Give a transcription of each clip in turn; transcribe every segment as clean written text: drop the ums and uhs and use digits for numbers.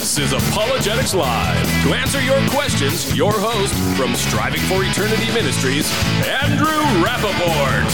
This is Apologetics Live. To answer your questions, your host from Striving for Eternity Ministries, Andrew Rappaport.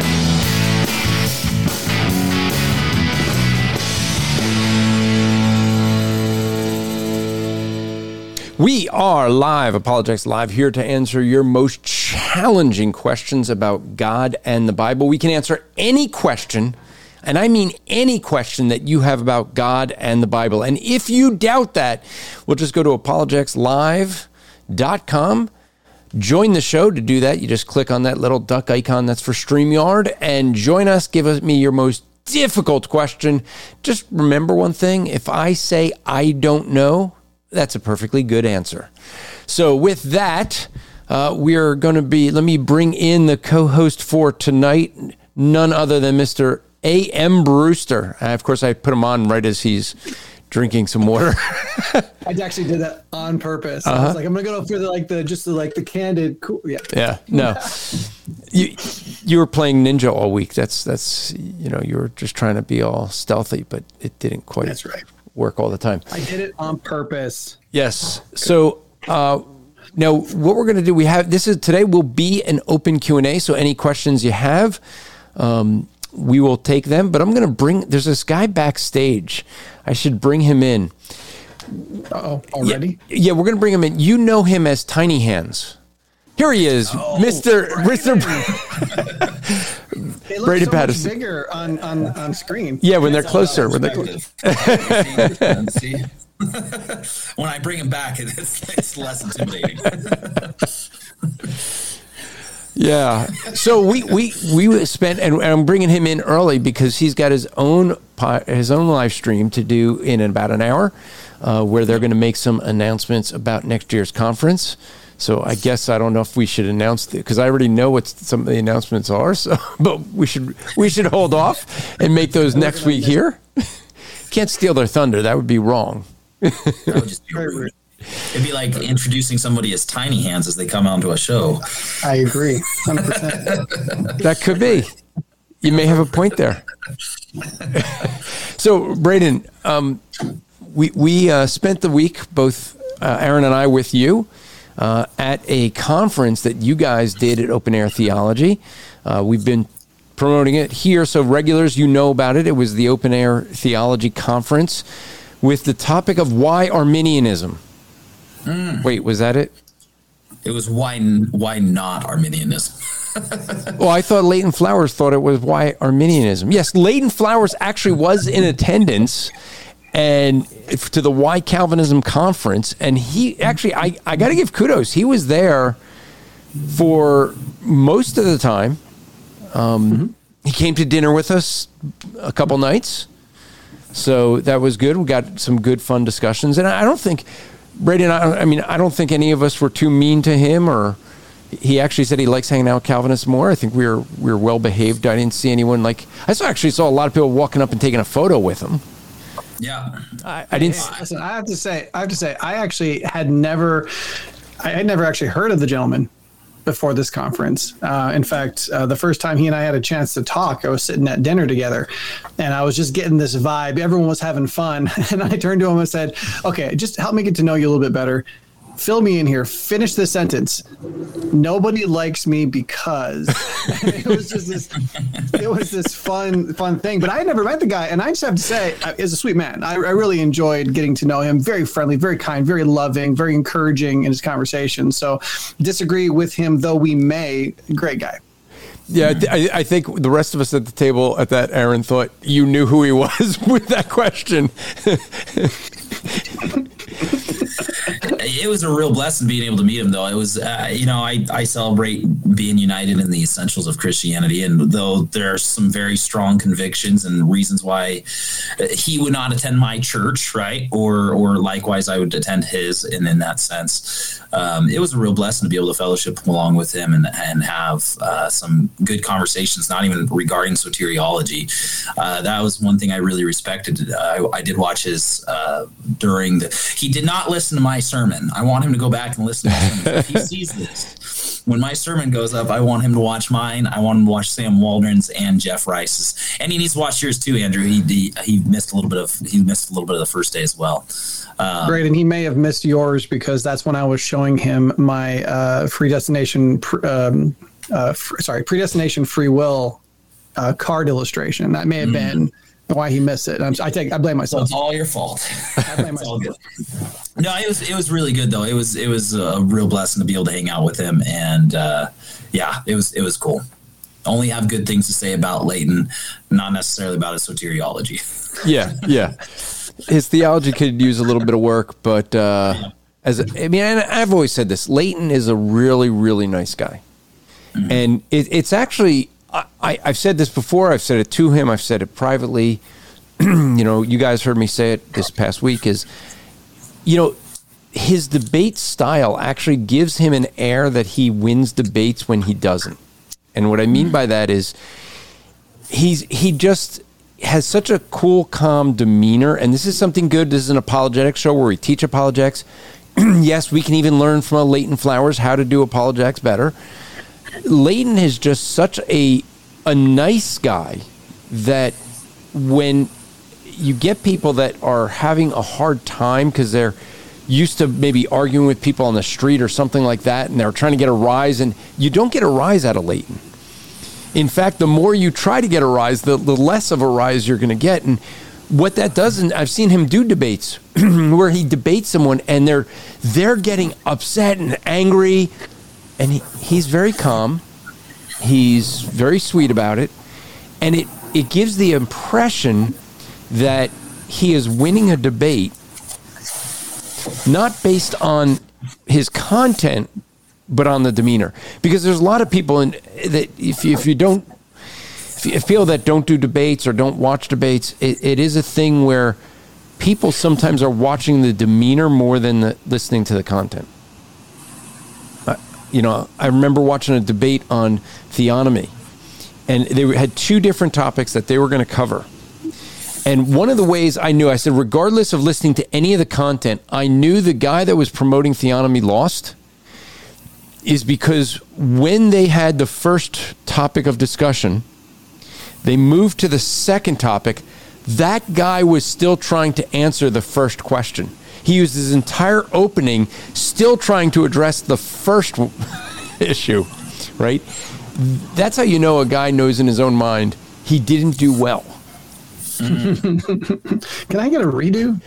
We are live, Apologetics Live, here to answer your most challenging questions about God and the Bible. We can answer any question, and I mean any question that you have about God and the Bible. And if you doubt that, we'll just go to apologeticslive.com. Join the show. To do that, you just click on that little duck icon that's for StreamYard and join us. Give me your most difficult question. Just remember one thing. If I say I don't know, that's a perfectly good answer. So with that, we're going to let me bring in the co-host for tonight, none other than Mr. A.M. Brewster. Of course, I put him on right as he's drinking some water. I actually did that on purpose. I was like, I'm going to go for the candid, cool. Yeah, no. You were playing Ninja all week. That's you were just trying to be all stealthy, but it didn't quite work all the time. I did it on purpose. Yes. So now what we're going to do, today will be an open Q&A. So any questions you have, we will take them, but I'm going to there's this guy backstage. I should bring him in. Uh-oh, already? Yeah, we're going to bring him in. You know him as Tiny Hands. Here he is, Mr. They look Brady so Patterson. Much bigger on screen. Yeah, when they're closer. When I bring him back, it's less intimidating. Yeah. So we spent, and I'm bringing him in early because he's got his own live stream to do in about an hour, where they're going to make some announcements about next year's conference. So I guess I don't know if we should announce it because I already know what some of the announcements are. So, but we should hold off and make those next week here. Can't steal their thunder. That would be wrong. That would just be rude. It'd be like introducing somebody as Tiny Hands as they come onto a show. I agree, 100%. That could be. You may have a point there. So, Braden, we spent the week, both Aaron and I, with you at a conference that you guys did at Open Air Theology. We've been promoting it here, so regulars, you know about it. It was the Open Air Theology Conference with the topic of why Arminianism. Wait, was that it? It was why not Arminianism? Well, I thought Leighton Flowers thought it was why Arminianism. Yes, Leighton Flowers actually was in attendance and to the Why Calvinism conference, and he actually, I got to give kudos. He was there for most of the time. He came to dinner with us a couple nights, so that was good. We got some good, fun discussions, and I don't think Brady and I don't think any of us were too mean to him, or he actually said he likes hanging out with Calvinists more. I think we were well behaved. I didn't see anyone I saw a lot of people walking up and taking a photo with him. Yeah, I didn't. Listen, I have to say, I actually had never actually heard of the gentleman before this conference. In fact, the first time he and I had a chance to talk, I was sitting at dinner together, and I was just getting this vibe. Everyone was having fun, and I turned to him and said, "Okay, just help me get to know you a little bit better. Fill me in here. Finish this sentence. Nobody likes me because." It was just this fun thing. But I had never met the guy, and I just have to say, he's a sweet man. I really enjoyed getting to know him. Very friendly, very kind, very loving, very encouraging in his conversation. So, disagree with him though we may. Great guy. Yeah, I think the rest of us at the table at that, Aaron, thought you knew who he was with that question. It was a real blessing being able to meet him, though. It was, I celebrate being united in the essentials of Christianity, and though there are some very strong convictions and reasons why he would not attend my church, right, or likewise I would attend his, and in that sense, it was a real blessing to be able to fellowship along with him and have some good conversations, not even regarding soteriology. That was one thing I really respected. I did watch his he did not listen to my sermon. I want him to go back and listen to my sermon. If he sees this, when my sermon goes up, I want him to watch mine. I want him to watch Sam Waldron's and Jeff Rice's, and he needs to watch yours too, Andrew. He missed a little bit of the first day as well. Great, and he may have missed yours because that's when I was showing him my predestination free will card illustration. That may have been why he missed it. I blame myself. It's all your fault. I blame myself. No, it was really good though. It was a real blessing to be able to hang out with him, and it was cool. Only have good things to say about Leighton, not necessarily about his soteriology. Yeah. His theology could use a little bit of work, but I've always said this: Leighton is a really, really nice guy, and it's actually. I've said this before. I've said it to him. I've said it privately. You guys heard me say it this past week. His debate style actually gives him an air that he wins debates when he doesn't. And what I mean by that is he just has such a cool, calm demeanor. And this is something good. This is an apologetics show where we teach apologetics. Yes, we can even learn from a Leighton Flowers how to do apologetics better. Leighton is just such a nice guy that when you get people that are having a hard time because they're used to maybe arguing with people on the street or something like that, and they're trying to get a rise, and you don't get a rise out of Leighton. In fact, the more you try to get a rise, the less of a rise you're going to get. And what that does, and I've seen him do debates where he debates someone and they're getting upset and angry, and he's very calm. He's very sweet about it, and it gives the impression that he is winning a debate not based on his content, but on the demeanor. Because there's a lot of people that if you feel that don't do debates or don't watch debates, it is a thing where people sometimes are watching the demeanor more than listening to the content. I remember watching a debate on theonomy, and they had two different topics that they were going to cover. And one of the ways I said, regardless of listening to any of the content, I knew the guy that was promoting theonomy lost, is because when they had the first topic of discussion, they moved to the second topic. That guy was still trying to answer the first question. He used his entire opening still trying to address the first issue, right? That's how you know a guy knows in his own mind he didn't do well. Can I get a redo?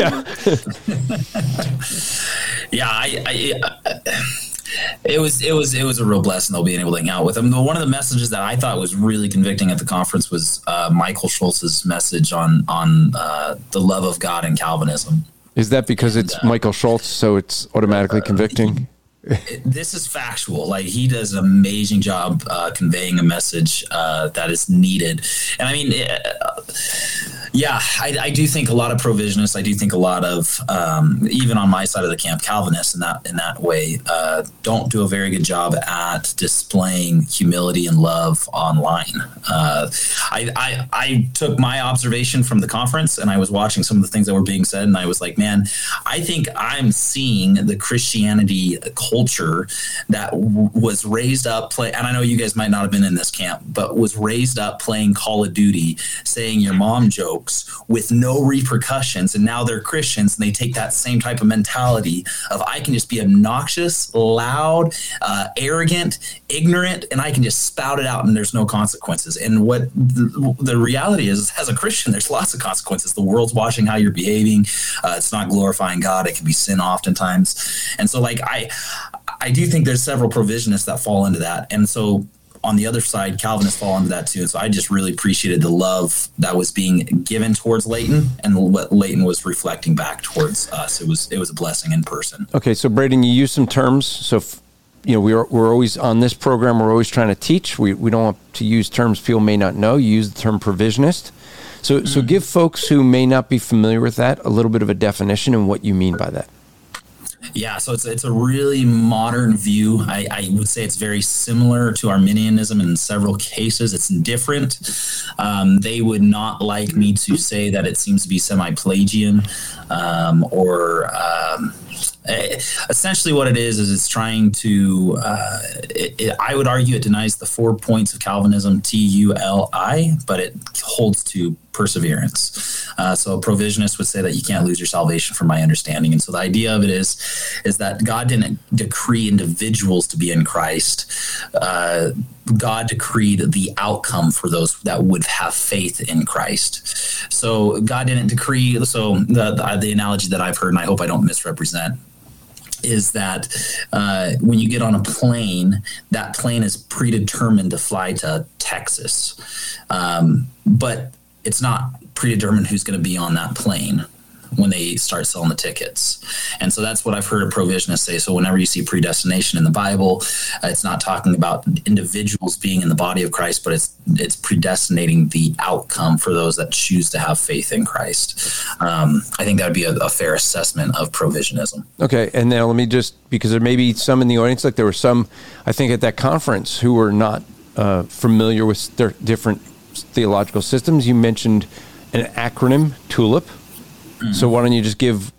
It was a real blessing though being able to hang out with him. One of the messages that I thought was really convicting at the conference was Michael Schultz's message on the love of God and Calvinism. Is that because it's Michael Schultz, so it's automatically convicting? This is factual. Like, he does an amazing job conveying a message that is needed. And I mean, I do think a lot of provisionists. I do think a lot of even on my side of the camp, Calvinists in that way don't do a very good job at displaying humility and love online. I took my observation from the conference, and I was watching some of the things that were being said, and I was like, man, I think I'm seeing the Christianity culture that was raised up and I know you guys might not have been in this camp, but was raised up playing Call of Duty, saying your mom jokes with no repercussions, and now they're Christians and they take that same type of mentality of I can just be obnoxious, loud, arrogant, ignorant, and I can just spout it out and there's no consequences. And what the reality is, as a Christian, there's lots of consequences. The world's watching how you're behaving. It's not glorifying God. It can be sin oftentimes. And so like I do think there's several provisionists that fall into that. And so on the other side, Calvinists fall into that too. And so I just really appreciated the love that was being given towards Leighton and what Leighton was reflecting back towards us. It was a blessing in person. Okay, so Braden, you use some terms. So, we're always on this program, we're always trying to teach. We don't want to use terms people may not know. You use the term provisionist. So give folks who may not be familiar with that a little bit of a definition and what you mean by that. Yeah, so it's a really modern view. I would say it's very similar to Arminianism in several cases. It's different. They would not like me to say that it seems to be semi-Pelagian or Essentially what it is it's trying to, I would argue it denies the 4 points of Calvinism, TULI, but it holds to perseverance. So a provisionist would say that you can't lose your salvation from my understanding. And so the idea of it is that God didn't decree individuals to be in Christ. God decreed the outcome for those that would have faith in Christ. So God didn't decree. So the analogy that I've heard, and I hope I don't misrepresent, is that when you get on a plane, that plane is predetermined to fly to Texas. But it's not predetermined who's going to be on that plane when they start selling the tickets. And so that's what I've heard a provisionist say. So whenever you see predestination in the Bible, it's not talking about individuals being in the body of Christ, but it's predestinating the outcome for those that choose to have faith in Christ. I think that would be a fair assessment of provisionism. Okay. And now let me just, because there may be some in the audience, like there were some, I think at that conference, who were not familiar with their different theological systems. You mentioned an acronym, TULIP. Mm-hmm. So why don't you just give,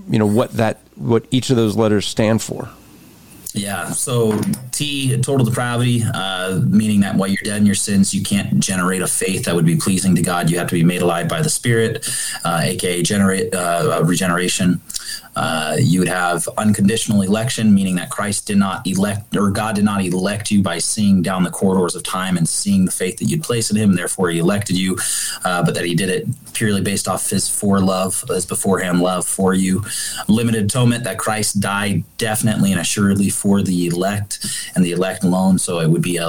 what each of those letters stand for? Yeah. So T, total depravity, meaning that while you're dead in your sins, you can't generate a faith that would be pleasing to God. You have to be made alive by the Spirit, aka regeneration. You would have unconditional election, meaning that Christ did not elect, or God did not elect you by seeing down the corridors of time and seeing the faith that you'd place in him, and therefore he elected you, but that he did it purely based off his his beforehand love for you. Limited atonement, that Christ died definitely and assuredly for the elect and the elect alone. So it would be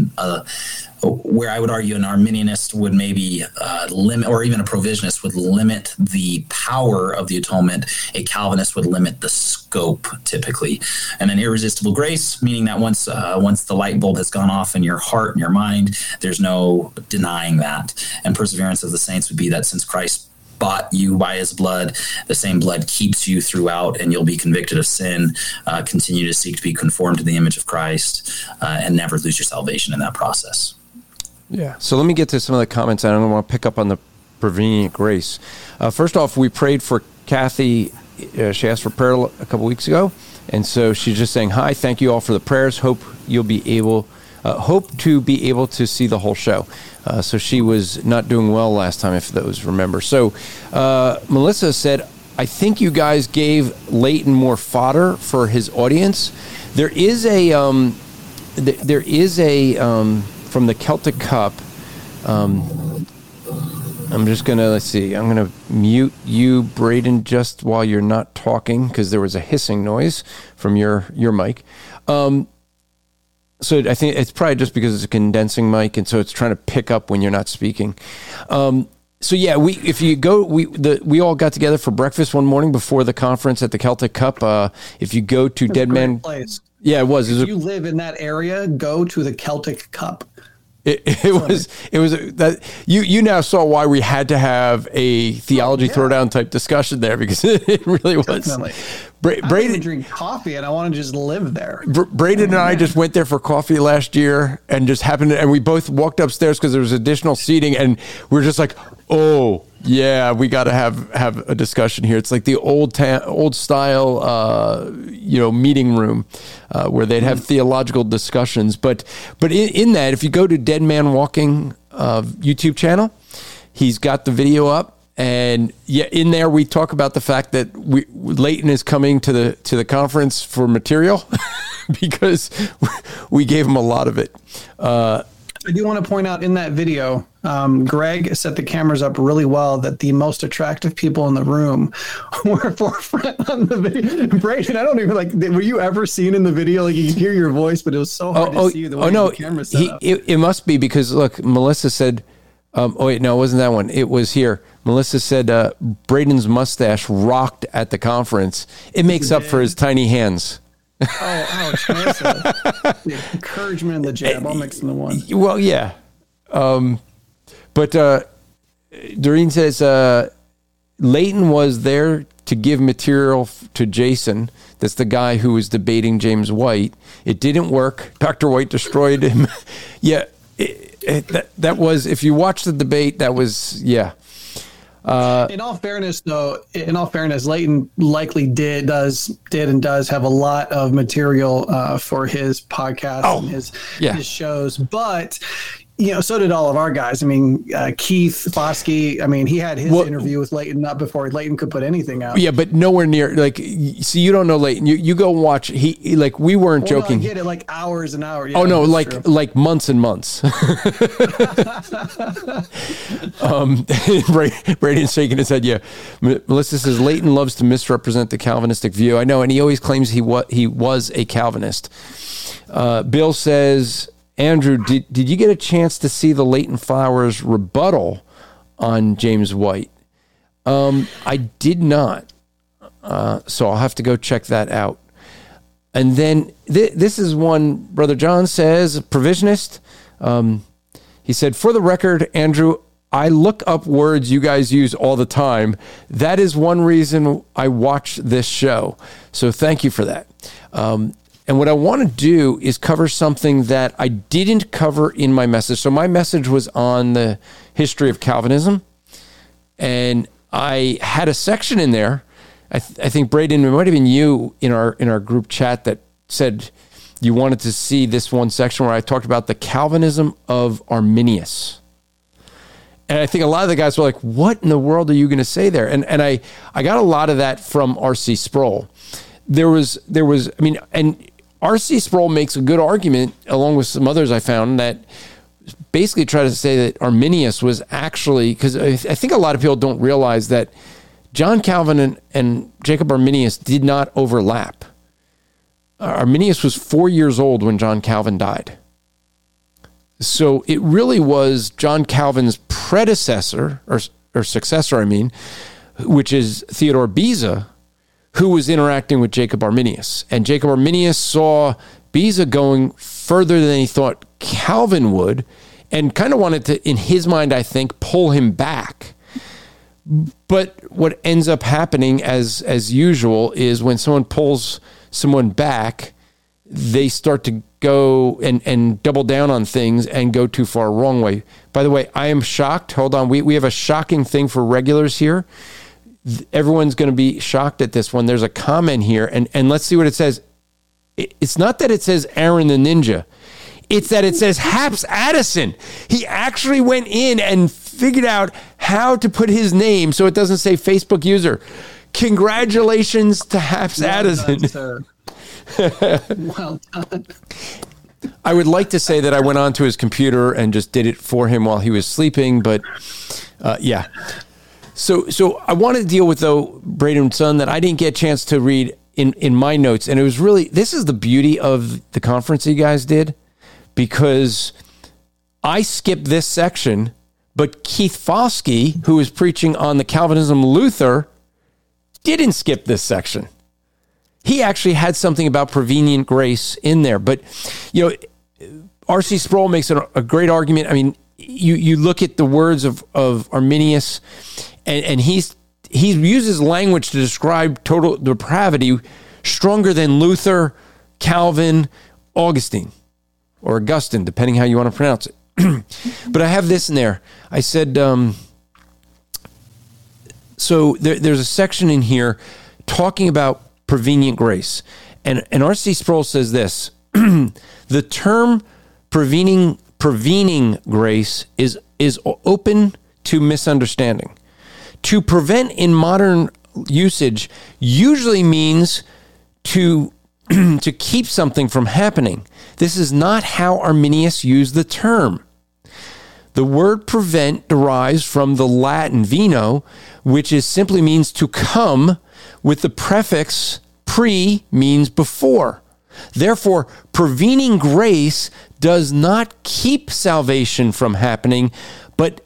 where I would argue an Arminianist would maybe limit, or even a provisionist would limit the power of the atonement. A Calvinist would limit the scope, typically. And an irresistible grace, meaning that once the light bulb has gone off in your heart and your mind, there's no denying that. And perseverance of the saints would be that since Christ bought you by his blood, the same blood keeps you throughout, and you'll be convicted of sin, continue to seek to be conformed to the image of Christ, and never lose your salvation in that process. Yeah. So let me get to some of the comments. I don't want to pick up on the prevenient grace. First off, we prayed for Kathy. She asked for prayer a couple weeks ago. And so she's just saying, hi, thank you all for the prayers. Hope to be able to see the whole show. So she was not doing well last time, if those remember. So Melissa said, I think you guys gave Leighton more fodder for his audience. There is a from the Celtic Cup. I'm just going to, I'm going to mute you, Braden, just while you're not talking, because there was a hissing noise from your mic. So I think it's probably just because it's a condensing mic, and so it's trying to pick up when you're not speaking. So yeah, we all got together for breakfast one morning before the conference at the Celtic Cup. If you go to Dead Man place. Yeah, it was. If you live in that area, go to the Celtic Cup. It was that you now saw why we had to have a theology throwdown type discussion there, because it really was. Definitely. Braden drink coffee, and I want to just live there. Braden and I just went there for coffee last year, and just happened, and we both walked upstairs because there was additional seating, and we were just like, oh yeah, we got to have a discussion here. It's like the old style, meeting room where they'd have theological discussions. But in that, if you go to Dead Man Walking YouTube channel, he's got the video up. And yeah, in there we talk about the fact that Leighton is coming to the conference for material because we gave him a lot of it. I do want to point out in that video, Greg set the cameras up really well that the most attractive people in the room were forefront on the video. Braden, I don't even were you ever seen in the video? Like, you could hear your voice, but it was so hard to see you the way the camera set up. It must be because, look, Melissa said, oh wait, no, it wasn't that one. It was here. Melissa said Braden's mustache rocked at the conference. It makes up for his tiny hands. Oh, ouch, Melissa. The encouragement and the jab, I'll mix in the one. Well, yeah. But Doreen says Leighton was there to give material to Jason. That's the guy who was debating James White. It didn't work. Dr. White destroyed him. Yeah. That was, if you watch the debate, that was, yeah. In all fairness, though, Leighton likely does have a lot of material for his podcast and his shows, but. So did all of our guys. I mean, Keith Foskey. I mean, he had his interview with Leighton up before Leighton could put anything out. Yeah, but nowhere near. See, you don't know Leighton. You go watch. We weren't joking. No, I get it, like hours and hours. Yeah, like months and months. Braden's shaking his head. Yeah, Melissa says Leighton loves to misrepresent the Calvinistic view. I know, and he always claims he was a Calvinist. Bill says. Andrew, did you get a chance to see the Leighton Flowers rebuttal on James White? I did not, so I'll have to go check that out. And then this is one Brother John says, provisionist. He said, for the record, Andrew, I look up words you guys use all the time. That is one reason I watch this show. So thank you for that. And what I want to do is cover something that I didn't cover in my message. So my message was on the history of Calvinism. And I had a section in there. I think, Braden, it might have been you in our group chat that said you wanted to see this one section where I talked about the Calvinism of Arminius. And I think a lot of the guys were like, what in the world are you going to say there? And I got a lot of that from R.C. Sproul. There was, and R.C. Sproul makes a good argument, along with some others I found, that basically try to say that Arminius was actually, because I think a lot of people don't realize that John Calvin and Jacob Arminius did not overlap. Arminius was 4 years old when John Calvin died. So it really was John Calvin's predecessor, or successor, which is Theodore Beza, who was interacting with Jacob Arminius. And Jacob Arminius saw Beza going further than he thought Calvin would, and kind of wanted to, in his mind, I think, pull him back. But what ends up happening, as usual, is when someone pulls someone back, they start to go and double down on things and go too far wrong way. By the way, I am shocked. Hold on. We have a shocking thing for regulars here. Everyone's going to be shocked at this one. There's a comment here, and let's see what it says. It's not that it says Aaron the Ninja. It's that it says Haps Addison. He actually went in and figured out how to put his name so it doesn't say Facebook user. Congratulations to Haps Addison. Done, sir. Well done. I would like to say that I went onto his computer and just did it for him while he was sleeping, but yeah. So I want to deal with, though, Braden Son, that I didn't get a chance to read in my notes. And it was really, this is the beauty of the conference you guys did, because I skipped this section, but Keith Foskey, who was preaching on the Calvinism Luther, didn't skip this section. He actually had something about prevenient grace in there. But, R.C. Sproul makes a great argument. I mean, you look at the words of Arminius, and he uses language to describe total depravity stronger than Luther, Calvin, Augustine, or Augustine, depending how you want to pronounce it. But I have this in there. I said, so there's a section in here talking about prevenient grace. And R.C. Sproul says this, the term prevening grace is open to misunderstanding. To prevent in modern usage usually means to keep something from happening. This is not how Arminius used the term. The word prevent derives from the Latin veno, which simply means to come, with the prefix pre means before. Therefore, prevening grace does not keep salvation from happening, but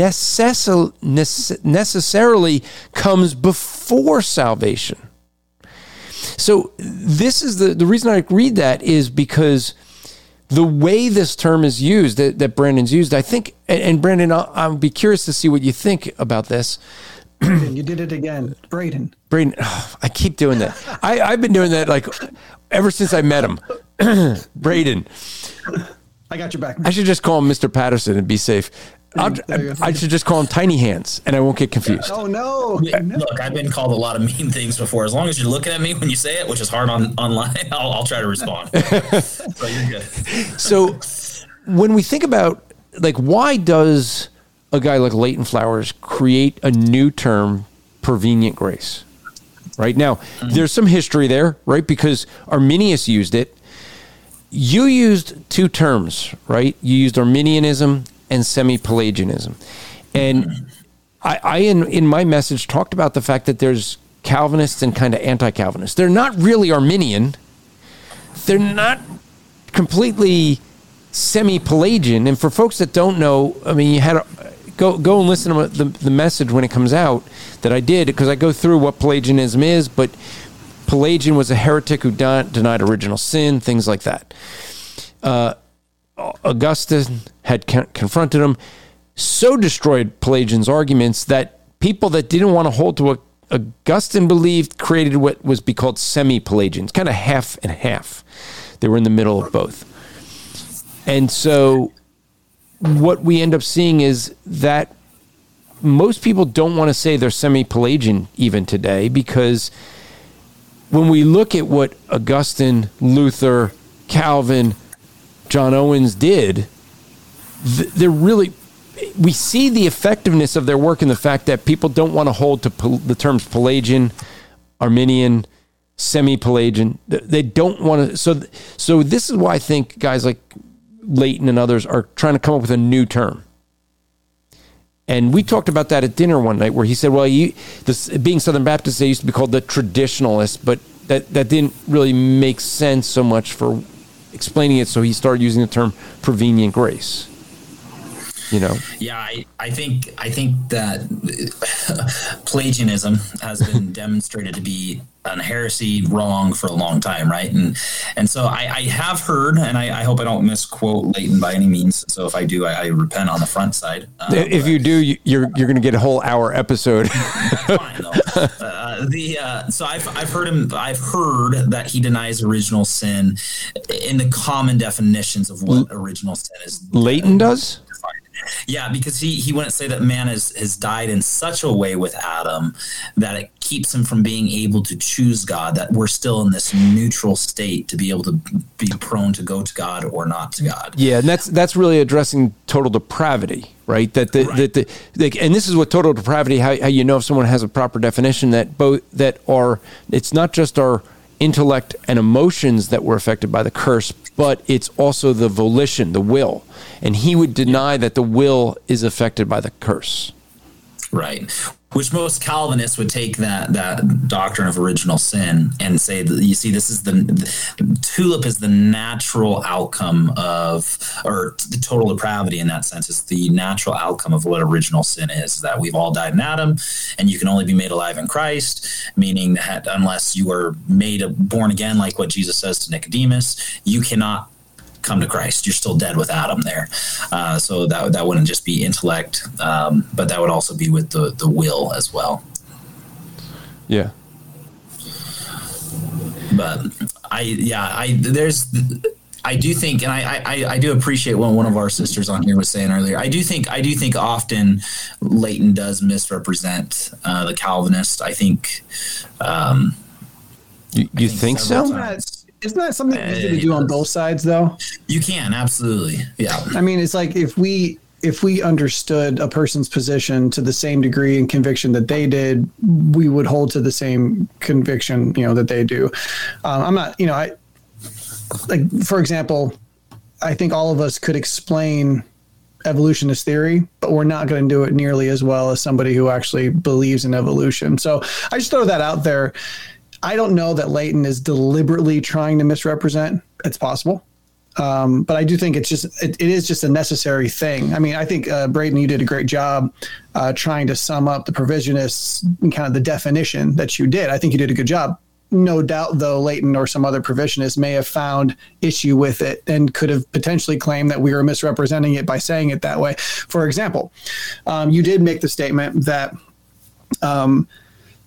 necessarily comes before salvation. So this is the reason I read that is because the way this term is used, that Brandon's used, I think, and Brandon, I'll be curious to see what you think about this. Braden, you did it again. Braden, I keep doing that. I've been doing that like ever since I met him. Braden. I got your back. I should just call him Mr. Patterson and be safe. I should just call them tiny hands, and I won't get confused. Oh no! Look, I've been called a lot of mean things before. As long as you're looking at me when you say it, which is hard online, I'll try to respond. So you're good. So when we think about, like, why does a guy like Leighton Flowers create a new term, prevenient grace? Right now, there's some history there, right? Because Arminius used it. You used two terms, right? You used Arminianism and semi-Pelagianism. And I in my message, talked about the fact that there's Calvinists and kind of anti-Calvinists. They're not really Arminian. They're not completely semi-Pelagian. And for folks that don't know, I mean, you had to go and listen to the message when it comes out that I did, because I go through what Pelagianism is, but Pelagian was a heretic who denied original sin, things like that. Augustine had confronted him, so destroyed Pelagian's arguments that people that didn't want to hold to what Augustine believed created what was be called semi-Pelagians, kind of half and half. They were in the middle of both. And so what we end up seeing is that most people don't want to say they're semi-Pelagian even today, because when we look at what Augustine, Luther, Calvin, John Owens did, they're really, we see the effectiveness of their work in the fact that people don't want to hold to the terms Pelagian, Arminian, semi-Pelagian. They don't want to. So this is why I think guys like Leighton and others are trying to come up with a new term. And we talked about that at dinner one night, where he said, well, being Southern Baptist, they used to be called the traditionalists, but that didn't really make sense so much for explaining it. So he started using the term prevenient grace. You know? Yeah, I think that Pelagianism has been demonstrated to be an heresy wrong for a long time, right? And so I have heard, and I hope I don't misquote Leighton by any means. So if I do, I repent on the front side. If you do, you're going to get a whole hour episode. Fine, though. So I've heard that he denies original sin in the common definitions of what original sin is. Leighton does? Yeah, because he wouldn't say that man has died in such a way with Adam that it keeps him from being able to choose God, that we're still in this neutral state to be able to be prone to go to God or not to God. Yeah, and that's really addressing total depravity, right? And this is what total depravity, how you know if someone has a proper definition, it's not just our intellect and emotions that were affected by the curse, but it's also the volition, the will. And he would deny that the will is affected by the curse. Right. Which most Calvinists would take that doctrine of original sin and say that, you see, this is the tulip is the natural outcome of, or the total depravity in that sense is the natural outcome of what original sin is, that we've all died in Adam and you can only be made alive in Christ, meaning that unless you are born again, like what Jesus says to Nicodemus, you cannot come to Christ. You're still dead with Adam there. So that wouldn't just be intellect, but that would also be with the will as well. Yeah. But I do think, and I do appreciate what one of our sisters on here was saying earlier. I do think often Leighton does misrepresent the Calvinist. I think. You think so? Isn't that something easy to do on both sides, though? You can, absolutely. Yeah. I mean, it's like if we understood a person's position to the same degree and conviction that they did, we would hold to the same conviction, that they do. I'm not, for example, I think all of us could explain evolutionist theory, but we're not going to do it nearly as well as somebody who actually believes in evolution. So I just throw that out there. I don't know that Leighton is deliberately trying to misrepresent. It's possible. But I do think it is just a necessary thing. I mean, I think, Braden, you did a great job trying to sum up the provisionists and kind of the definition that you did. I think you did a good job. No doubt, though, Leighton or some other provisionists may have found issue with it and could have potentially claimed that we were misrepresenting it by saying it that way. For example, you did make the statement that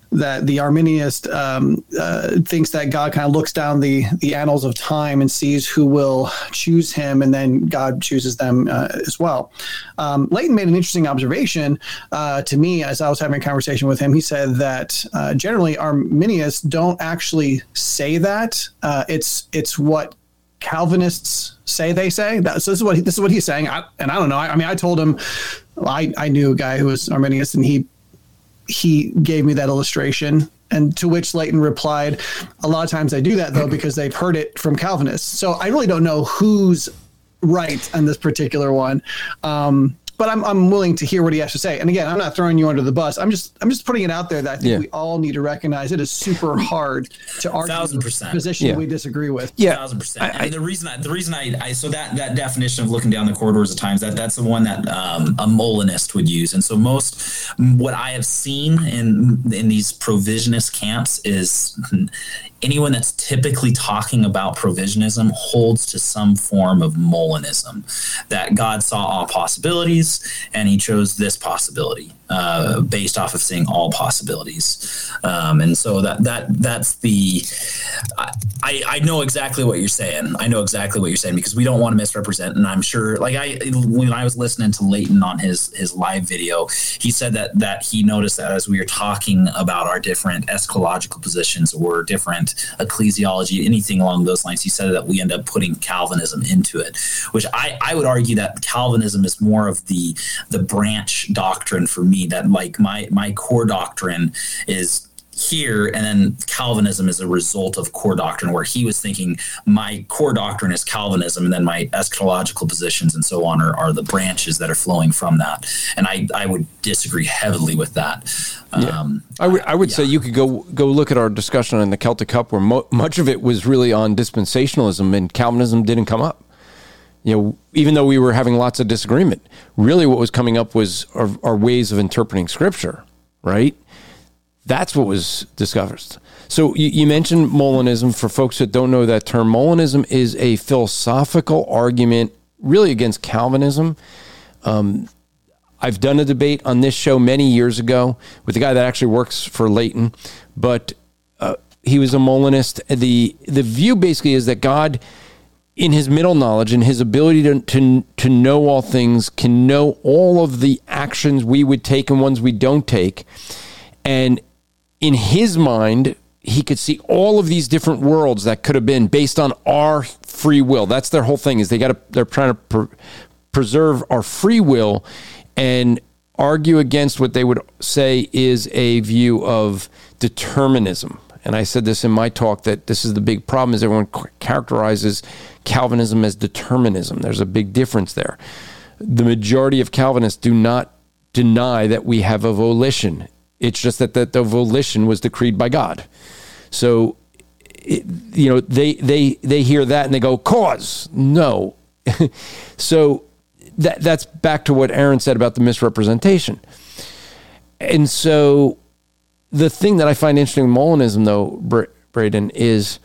the Arminianist thinks that God kind of looks down the annals of time and sees who will choose him, and then God chooses them as well. Leighton made an interesting observation to me as I was having a conversation with him. He said that generally Arminians don't actually say that. It's what Calvinists say they say. So this is what he's saying. I don't know. I told him I knew a guy who was Arminian, and he gave me that illustration, and to which Leighton replied, a lot of times they do that though because they've heard it from Calvinists. So I really don't know who's right on this particular one. But I'm willing to hear what he has to say. And again, I'm not throwing you under the bus. I'm just putting it out there that I think we all need to recognize it is super hard to argue 1,000% position we disagree with. Yeah, 1,000%. And the reason I so that definition of looking down the corridors of times, that's the one that a Molinist would use. And so what I have seen in these provisionist camps is anyone that's typically talking about provisionism holds to some form of Molinism, that God saw all possibilities and he chose this possibility based off of seeing all possibilities. And so that's the I know exactly what you're saying. I know exactly what you're saying because we don't want to misrepresent. And I'm sure, when I was listening to Leighton on his live video, he said that he noticed that as we were talking about our different eschatological positions or different ecclesiology, anything along those lines, he said that we end up putting Calvinism into it, which I would argue that Calvinism is more of the branch doctrine for me, that like my core doctrine is here, and then Calvinism is a result of core doctrine, where he was thinking my core doctrine is Calvinism, and then my eschatological positions and so on are the branches that are flowing from that. And I would disagree heavily with that. I would say you could go look at our discussion on the Celtic Cup, where much of it was really on dispensationalism, and Calvinism didn't come up. Even though we were having lots of disagreement, really what was coming up was our ways of interpreting Scripture, right? That's what was discovered. So you mentioned Molinism. For folks that don't know that term, Molinism is a philosophical argument really against Calvinism. I've done a debate on this show many years ago with a guy that actually works for Leighton, but he was a Molinist. The view basically is that God, in his middle knowledge and his ability to know all things, can know all of the actions we would take and ones we don't take. And in his mind, he could see all of these different worlds that could have been based on our free will. That's their whole thing, is they're trying to preserve our free will and argue against what they would say is a view of determinism. And I said this in my talk, that this is the big problem, is everyone characterizes Calvinism as determinism. There's a big difference there. The majority of Calvinists do not deny that we have a volition. It's just that the volition was decreed by God. So, they hear that and they go, cause. No. So that's back to what Aaron said about the misrepresentation. And so the thing that I find interesting with Molinism, though, Braden, is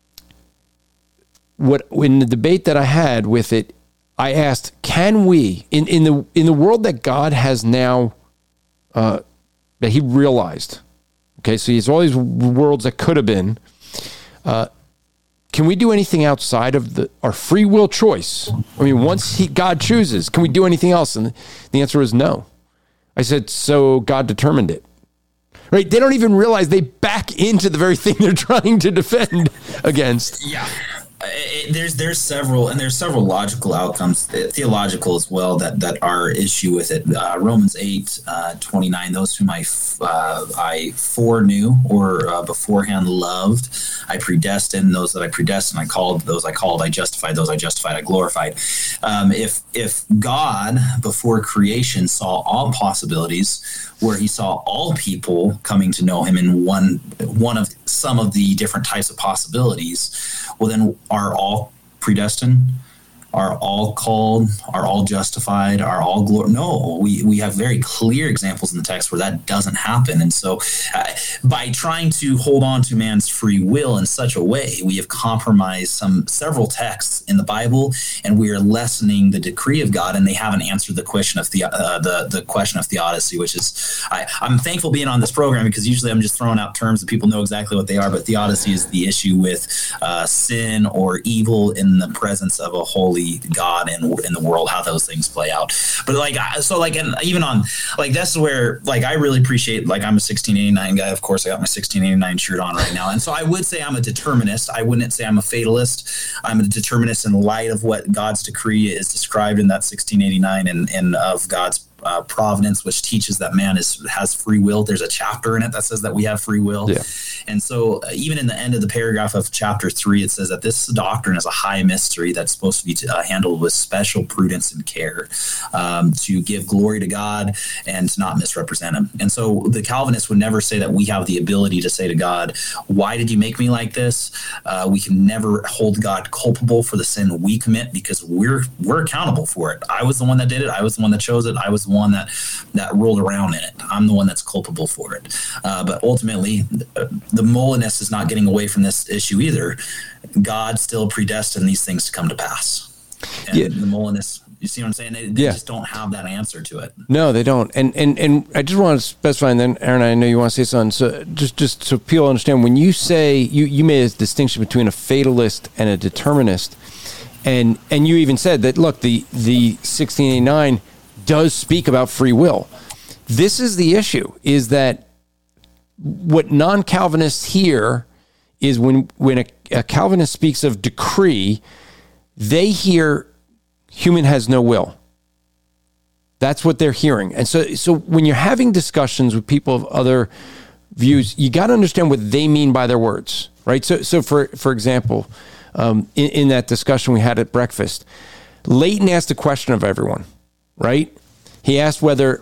in the debate that I had with it, I asked, can we, in the world that God has now, that he realized, okay, so he's all these worlds that could have been, can we do anything outside of our free will choice? I mean, once God chooses, can we do anything else? And the answer was no. I said, so God determined it. Right? They don't even realize they back into the very thing they're trying to defend against. Yeah. There's several logical outcomes, theological as well, that are issue with it. Romans 8:29. Those whom I foreknew or beforehand loved, I predestined. Those that I predestined, I called. Those I called, I justified. Those I justified, I glorified. If God before creation saw all possibilities, where he saw all people coming to know him in one of some of the different types of possibilities, well, then are all predestined? are all called, are all justified, are all glory. No, we have very clear examples in the text where that doesn't happen. And so by trying to hold on to man's free will in such a way, we have compromised several texts in the Bible, and we are lessening the decree of God, and they haven't answered the question of the question of theodicy, which is, I'm thankful being on this program, because usually I'm just throwing out terms that people know exactly what they are, but theodicy is the issue with sin or evil in the presence of a holy God and in the world, how those things play out. But and even on that's where I really appreciate, I'm a 1689 guy. Of course, I got my 1689 shirt on right now, and so I would say I'm a determinist. I wouldn't say I'm a fatalist. I'm a determinist in light of what God's decree is described in that 1689 and of God's providence, which teaches that man has free will. There's a chapter in it that says that we have free will. Yeah. And so even in the end of the paragraph of chapter 3, it says that this doctrine is a high mystery that's supposed to be handled with special prudence and care, to give glory to God and to not misrepresent him. And so the Calvinists would never say that we have the ability to say to God, why did you make me like this? We can never hold God culpable for the sin we commit, because we're accountable for it. I was the one that did it. I was the one that chose it. I was the one that rolled around in it. I'm the one that's culpable for it. But ultimately, the Molinist is not getting away from this issue either. God still predestined these things to come to pass. And the Molinists, you see what I'm saying? They just don't have that answer to it. No, they don't. And I just want to specify, and then Aaron, I know you want to say something. So just so people understand, when you say you made a distinction between a fatalist and a determinist, and you even said that, look, the 1689 does speak about free will. This is the issue, is that what non-Calvinists hear is when a Calvinist speaks of decree, they hear human has no will. That's what they're hearing. And so when you're having discussions with people of other views, you got to understand what they mean by their words, right? So for example, in that discussion we had at breakfast, Leighton asked a question of everyone, right? He asked whether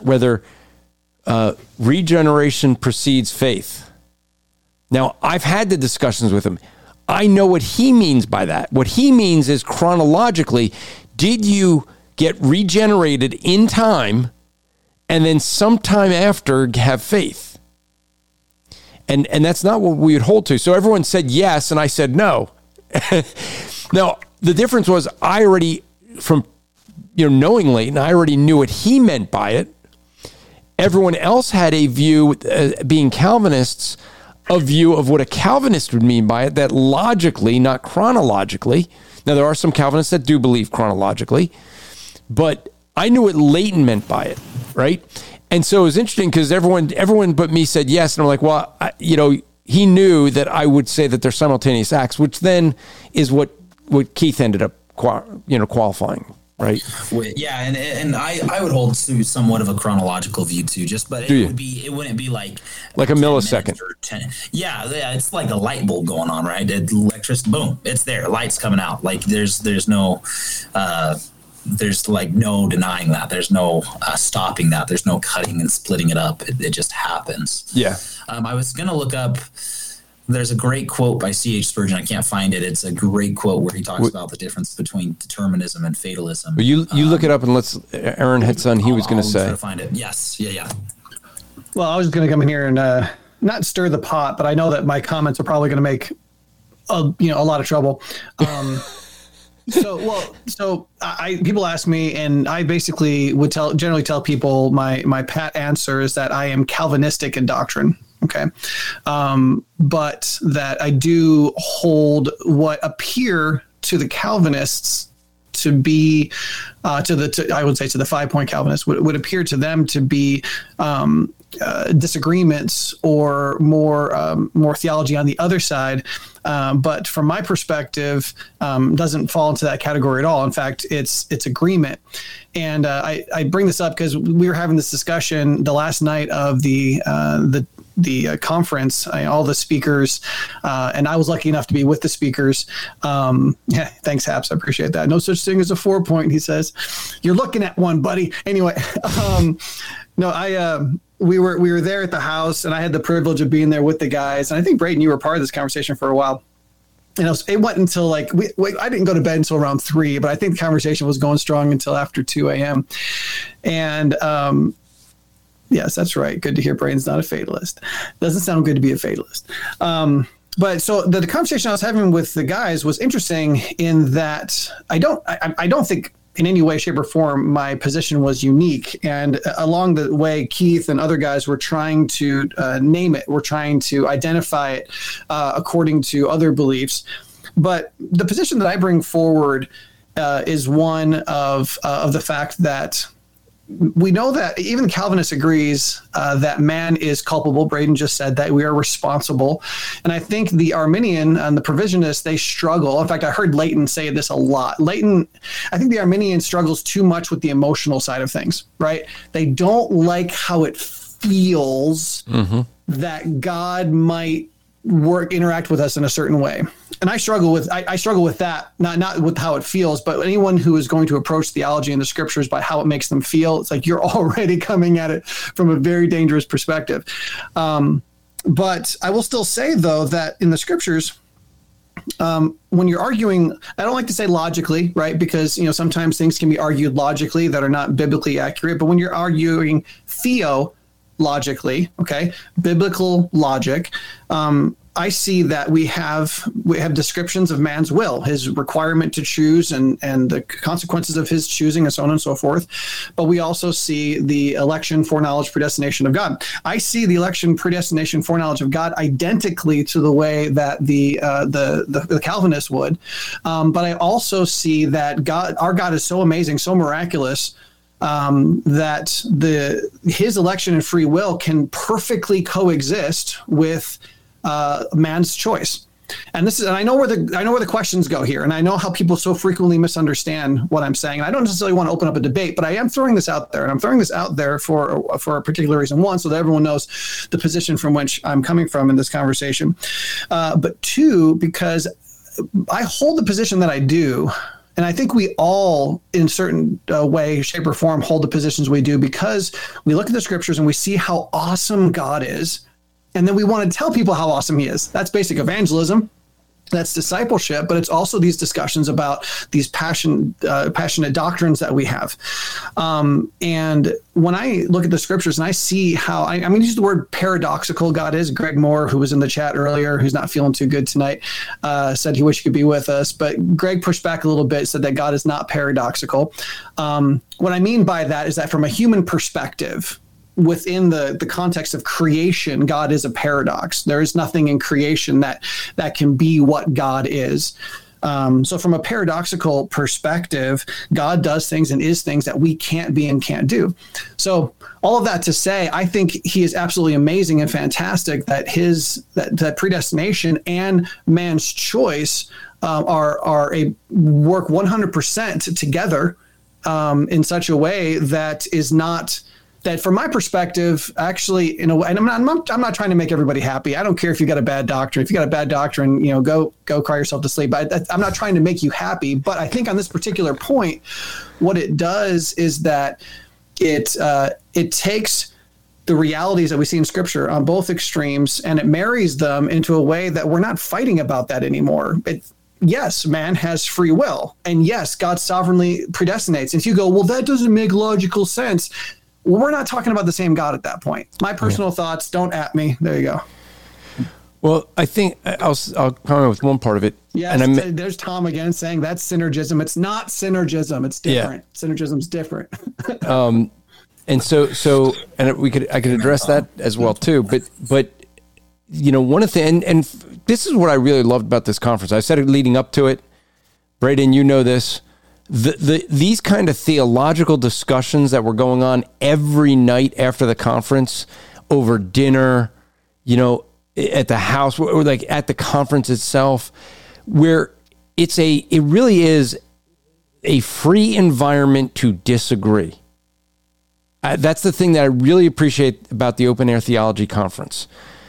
regeneration precedes faith. Now, I've had the discussions with him. I know what he means by that. What he means is, chronologically, did you get regenerated in time and then sometime after have faith? And that's not what we would hold to. So everyone said yes, and I said no. Now, the difference was I already, from knowing Leighton, I already knew what he meant by it. Everyone else had a view, being Calvinists, a view of what a Calvinist would mean by it, that logically, not chronologically. Now, there are some Calvinists that do believe chronologically, but I knew what Leighton meant by it, right? And so it was interesting because everyone but me said yes, and I'm like, well, he knew that I would say that they're simultaneous acts, which then is what Keith ended up qualifying. Right. Yeah, and I would hold to somewhat of a chronological view too. But it wouldn't be like a millisecond. Or 10. Yeah, it's like a light bulb going on, right? Electricity, boom, it's there, light's coming out. Like there's no no denying that. There's no stopping that. There's no cutting and splitting it up. It just happens. Yeah. I was gonna look up. There's a great quote by C.H. Spurgeon. I can't find it. It's a great quote where he talks about the difference between determinism and fatalism. Well, you look it up, and Aaron had something he was going to say. I'll find it. Yes. Yeah. Well, I was just going to come in here and not stir the pot, but I know that my comments are probably going to make a lot of trouble. So people ask me, and I basically would generally tell people my pat answer is that I am Calvinistic in doctrine. Okay. But that I do hold what appear to the Calvinists to be, I would say to the 5-point Calvinists, would appear to them to be disagreements or more theology on the other side. But from my perspective, doesn't fall into that category at all. In fact, it's agreement. And I bring this up because we were having this discussion the last night of the conference, all the speakers, and I was lucky enough to be with the speakers. Yeah, thanks, Haps. I appreciate that. No such thing as a 4-point, he says. You're looking at one, buddy. Anyway, we were there at the house, and I had the privilege of being there with the guys. And I think, Brayden, you were part of this conversation for a while. it went until like I didn't go to bed until around 3, but I think the conversation was going strong until after 2 a.m. And yes, that's right. Good to hear Braden's not a fatalist. Doesn't sound good to be a fatalist. But so the conversation I was having with the guys was interesting in that I don't think in any way, shape, or form my position was unique. And along the way, Keith and other guys were trying to name it. We're trying to identify it according to other beliefs. But the position that I bring forward is one of the fact that we know that even Calvinist agrees that man is culpable. Braden just said that we are responsible. And I think the Arminian and the Provisionist, they struggle. In fact, I heard Leighton say this a lot. I think the Arminian struggles too much with the emotional side of things, right? They don't like how it feels that God might interact with us in a certain way. And I struggle with that, not with how it feels, but anyone who is going to approach theology and the scriptures by how it makes them feel, it's like you're already coming at it from a very dangerous perspective. But I will still say, though, that in the scriptures, when you're arguing, I don't like to say logically, right? Because, sometimes things can be argued logically that are not biblically accurate. But when you're arguing theologically, okay, biblical logic, I see that we have descriptions of man's will, his requirement to choose and the consequences of his choosing and so on and so forth. But we also see the election, foreknowledge, predestination of God. I see the election, predestination, foreknowledge of God identically to the way that the Calvinists would. But I also see that our God is so amazing, so miraculous, that his election and free will can perfectly coexist with man's choice. And I know where the questions go here, and I know how people so frequently misunderstand what I'm saying. And I don't necessarily want to open up a debate, but I am throwing this out there, and I'm throwing this out there for a particular reason. One, so that everyone knows the position from which I'm coming from in this conversation. But two, because I hold the position that I do. And I think we all, in certain way, shape, or form, hold the positions we do because we look at the scriptures and we see how awesome God is. And then we want to tell people how awesome he is. That's basic evangelism. That's discipleship. But it's also these discussions about these passionate doctrines that we have. And when I look at the scriptures and I see how, I'm going to use the word paradoxical God is. Greg Moore, who was in the chat earlier, who's not feeling too good tonight, said he wished he could be with us. But Greg pushed back a little bit, said that God is not paradoxical. What I mean by that is that from a human perspective, within the context of creation, God is a paradox. There is nothing in creation that can be what God is. So from a paradoxical perspective, God does things and is things that we can't be and can't do. So all of that to say, I think he is absolutely amazing and fantastic that that predestination and man's choice are a work 100% together in such a way that is not. That from my perspective, actually, in a way, and I'm not trying to make everybody happy. I don't care if you got a bad doctrine. If you got a bad doctrine, go cry yourself to sleep. I'm not trying to make you happy. But I think on this particular point, what it does is that it takes the realities that we see in Scripture on both extremes and it marries them into a way that we're not fighting about that anymore. Yes, man has free will, and yes, God sovereignly predestinates. And if you go, well, that doesn't make logical sense. Well, we're not talking about the same God at that point. My personal thoughts, don't at me. There you go. Well, I think I'll comment with one part of it. Yes, and there's Tom again saying that's synergism. It's not synergism. It's different. Yeah. Synergism's different. And so I could address that as well too. But one of the and this is what I really loved about this conference. I said it leading up to it. Braden, you know this. These kind of theological discussions that were going on every night after the conference over dinner, at the house or like at the conference itself, where it really is a free environment to disagree. That's the thing that I really appreciate about the Open Air Theology Conference.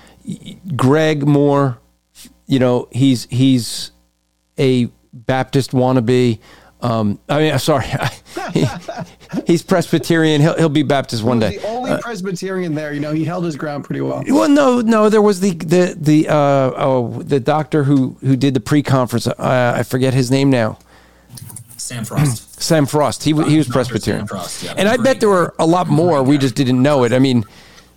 Greg Moore, he's a Baptist wannabe. Sorry. He's Presbyterian. He'll be Baptist one day. The only Presbyterian there, he held his ground pretty well. Well, no, there was the doctor who did the pre-conference. I forget his name now. Sam Frost. Sam Frost. He was Presbyterian. Sam Frost, yeah. And I bet there were a lot more. We just didn't know it. I mean,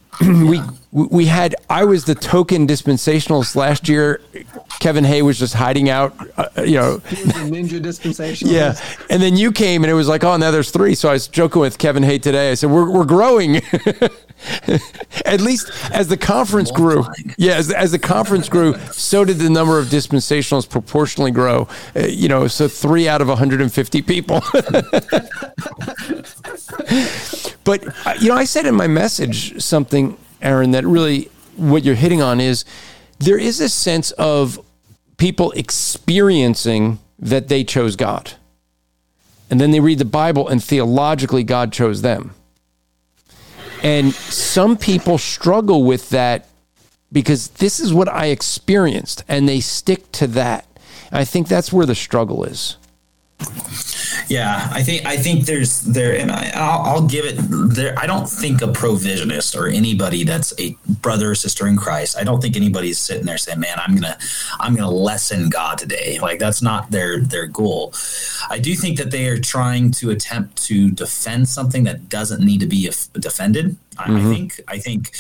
I was the token dispensationalist last year. Kevin Hay was just hiding out, He was a ninja dispensationalist. Yeah. And then you came and it was like, oh, now there's 3. So I was joking with Kevin Hay today. I said, we're growing. At least as the conference grew. Yeah. As the conference grew, so did the number of dispensationalists proportionally grow. So 3 out of 150 people. But, I said in my message something, Aaron, that really what you're hitting on is there is a sense of people experiencing that they chose God. And then they read the Bible and theologically God chose them. And some people struggle with that because this is what I experienced and they stick to that. I think that's where the struggle is. Yeah, I think there's and I'll give it there. I don't think a provisionist or anybody that's a brother or sister in Christ, I don't think anybody's sitting there saying, man, I'm gonna lessen God today. Like that's not their goal. I do think that they are trying to attempt to defend something that doesn't need to be defended. I think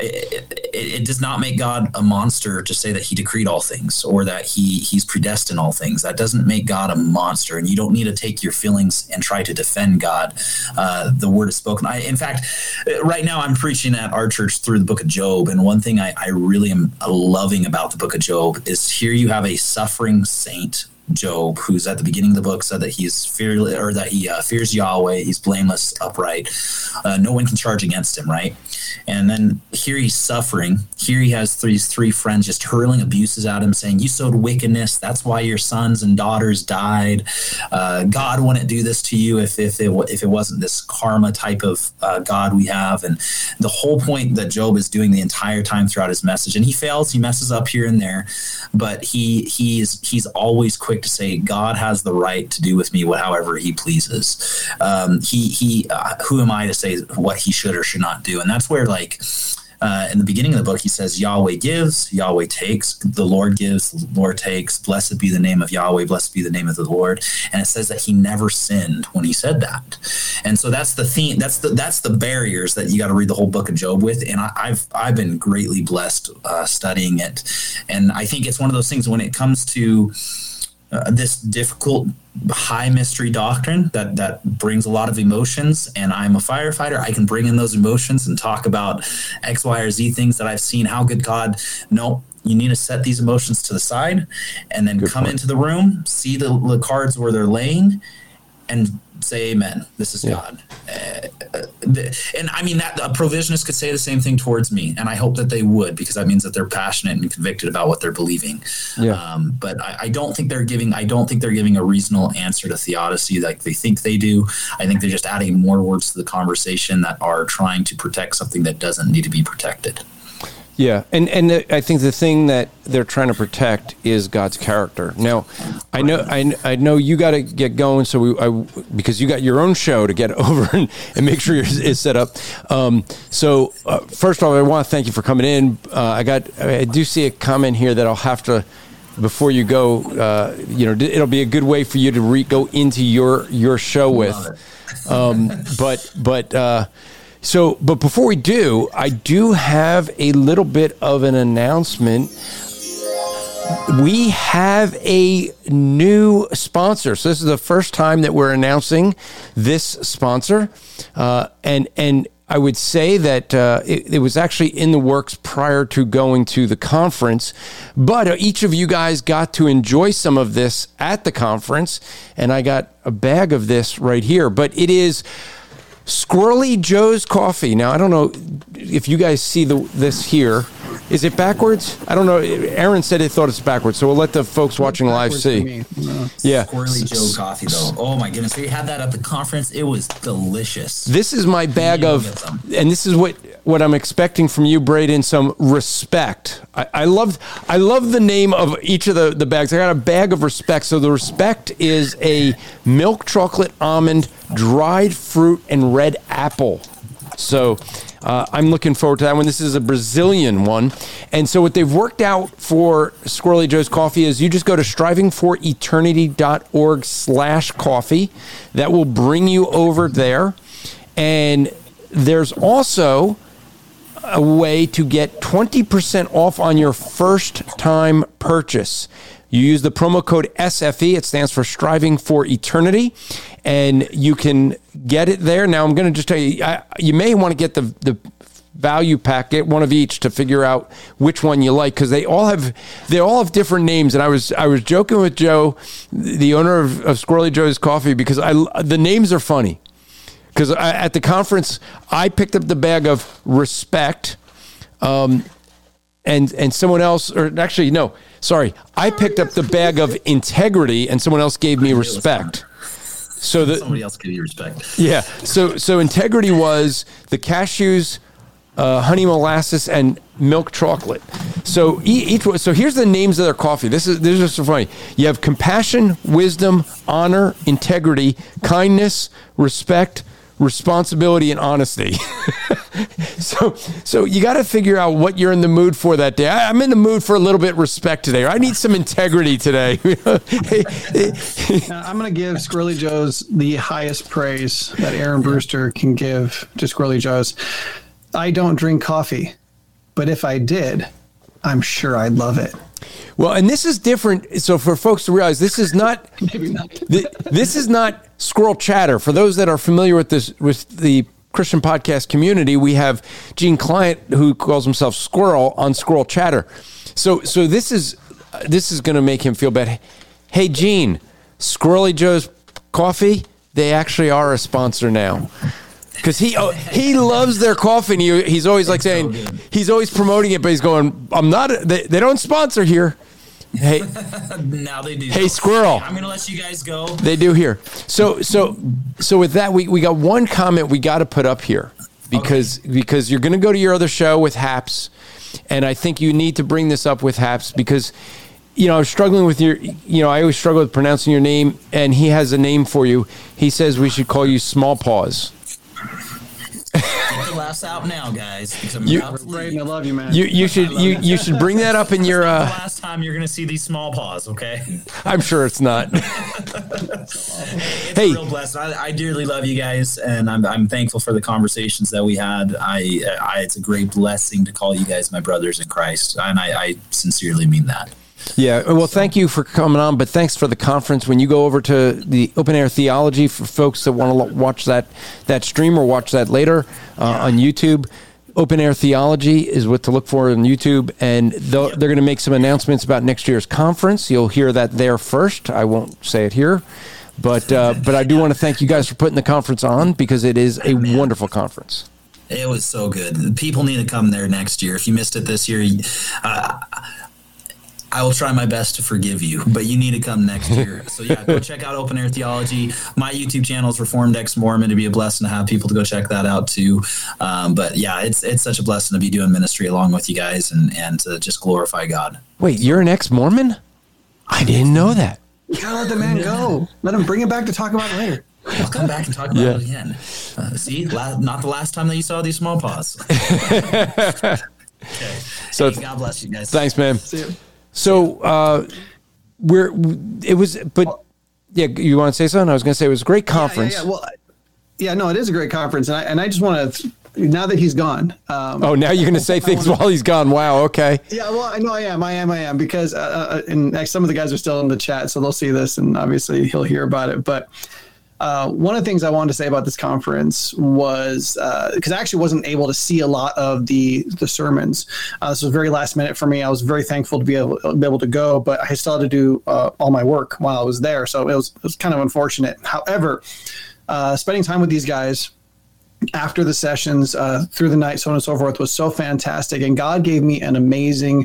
it does not make God a monster to say that he decreed all things or that he's predestined all things. That doesn't make God a monster, and you don't need to take your feelings and try to defend God. The word is spoken. In fact, right now I'm preaching at our church through the book of Job, and one thing I really am loving about the book of Job is here you have a suffering saint, Job, who's at the beginning of the book said that he's fearless, or that he fears Yahweh, he's blameless, upright, no one can charge against him, right? And then here he's suffering. Here he has these 3 friends just hurling abuses at him, saying, you sowed wickedness, that's why your sons and daughters died. God wouldn't do this to you if it wasn't this karma type of God we have. And the whole point that Job is doing the entire time throughout his message, and he fails, he messes up here and there, but he's always quick to say God has the right to do with me however he pleases. Who am I to say what he should or should not do? And that's where in the beginning of the book, he says, Yahweh gives, Yahweh takes, the Lord gives, the Lord takes, blessed be the name of Yahweh, blessed be the name of the Lord. And it says that he never sinned when he said that. And so that's the theme, that's the barriers that you got to read the whole book of Job with. And I've been greatly blessed studying it. And I think it's one of those things when it comes to this difficult high mystery doctrine that brings a lot of emotions, and I'm a firefighter, I can bring in those emotions and talk about X, Y, or Z things that I've seen, how good God, no, you need to set these emotions to the side and then come into the room, see the cards where they're laying, and say amen. This is God. And I mean that a provisionist could say the same thing towards me, and I hope that they would, because that means that they're passionate and convicted about what they're believing. But I don't think they're giving a reasonable answer to theodicy like they think they do. I think they're just adding more words to the conversation that are trying to protect something that doesn't need to be protected. Yeah, and I think the thing that they're trying to protect is God's character. Now, I know you got to get going, because you got your own show to get over and make sure it's set up. So first of all, I want to thank you for coming in. I do see a comment here that I'll have to, before you go, it'll be a good way for you to go into your show with. But before we do, I do have a little bit of an announcement. We have a new sponsor. So this is the first time that we're announcing this sponsor. And I would say that it was actually in the works prior to going to the conference. But each of you guys got to enjoy some of this at the conference. And I got a bag of this right here. But it is Squirrely Joe's Coffee. Now, I don't know if you guys see this here. Is it backwards? I don't know. Aaron said he thought it's backwards, so we'll let the folks watching live see. Yeah. Squirrely Joe Coffee, though. Oh, my goodness. They had that at the conference. It was delicious. This is my bag of, and this is what what I'm expecting from you, Braden, some respect. I love the name of each of the bags. I got a bag of respect. So the respect is a milk chocolate almond, dried fruit, and red apple. So I'm looking forward to that one. This is a Brazilian one. And so what they've worked out for Squirrely Joe's Coffee is you just go to strivingforeternity.org/coffee. That will bring you over there. And there's also a way to get 20% off on your first time purchase. You use the promo code SFE. It stands for Striving for Eternity. And you can get it there. Now, I'm going to just tell you, you may want to get the value pack, get one of each to figure out which one you like, because they all have different names. And I was joking with Joe, the owner of Squirrely Joe's Coffee, because the names are funny. Because at the conference, I picked up the bag of respect, and someone else, or actually, no, sorry, I picked up the bag of integrity, and someone else gave me respect. So somebody else gave you respect. Yeah. So integrity was the cashews, honey molasses, and milk chocolate. So each one. So here's the names of their coffee. This is just so funny. You have compassion, wisdom, honor, integrity, kindness, respect, responsibility, and honesty. So you got to figure out what you're in the mood for that day. I'm in the mood for a little bit of respect today. I need some integrity today. I'm going to give Squirrely Joe's the highest praise that Aaron Brewster can give to Squirrely Joe's. I don't drink coffee, but if I did, I'm sure I'd love it. Well, and this is different. So for folks to realize, this is not Maybe not. This is not Squirrel Chatter. For those that are familiar with this, with the Christian podcast community, we have Gene Client, who calls himself Squirrel, on Squirrel Chatter. So this is going to make him feel bad. Hey, Gene, Squirrely Joe's Coffee, they actually are a sponsor now. Because he loves their coffee, and he's always like saying, he's always promoting it, but he's going, I'm not, they don't sponsor here. Hey, now they do. Hey, Squirrel. I'm going to let you guys go. They do here. So with that, we got one comment we got to put up here because you're going to go to your other show with Haps, and I think you need to bring this up with Haps because, I was struggling with I always struggle with pronouncing your name, and he has a name for you. He says we should call you Small Paws. Get the laughs out now, guys. Braden, I love you, man. You should bring that up in your. The last time you're going to see these small paws, okay? I'm sure it's not. It's real blessed. I dearly love you guys, and I'm thankful for the conversations that we had. It's a great blessing to call you guys my brothers in Christ, and I sincerely mean that. Yeah, well, thank you for coming on, but thanks for the conference. When you go over to the Open Air Theology, for folks that want to watch that stream or watch that later on YouTube, Open Air Theology is what to look for on YouTube, and they're going to make some announcements about next year's conference. You'll hear that there first. I won't say it here, but I do want to thank you guys for putting the conference on because it is a wonderful conference. It was so good. People need to come there next year. If you missed it this year, I will try my best to forgive you, but you need to come next year. So yeah, go check out Open Air Theology. My YouTube channel is Reformed Ex Mormon. To be a blessing to have people to go check that out too. But yeah, it's such a blessing to be doing ministry along with you guys and to just glorify God. Wait, you're an ex-Mormon? I didn't know that. You gotta let the man go. Let him bring it back to talk about it later. I'll come back and talk about it again. See, not the last time that you saw these small paws. Okay. So God bless you guys. Thanks, man. See you. So you want to say something? I was going to say it was a great conference. Yeah. Well, no, it is a great conference, and I just want to. Now that he's gone. Now you're going to say things while he's gone. Wow. Okay. Yeah. Well, I know I am because and some of the guys are still in the chat, so they'll see this, and obviously he'll hear about it. But one of the things I wanted to say about this conference was because I actually wasn't able to see a lot of the sermons. This was very last minute for me. I was very thankful to be able to go, but I still had to do all my work while I was there, so it was kind of unfortunate. However, spending time with these guys after the sessions, through the night, so on and so forth, was so fantastic. And God gave me an amazing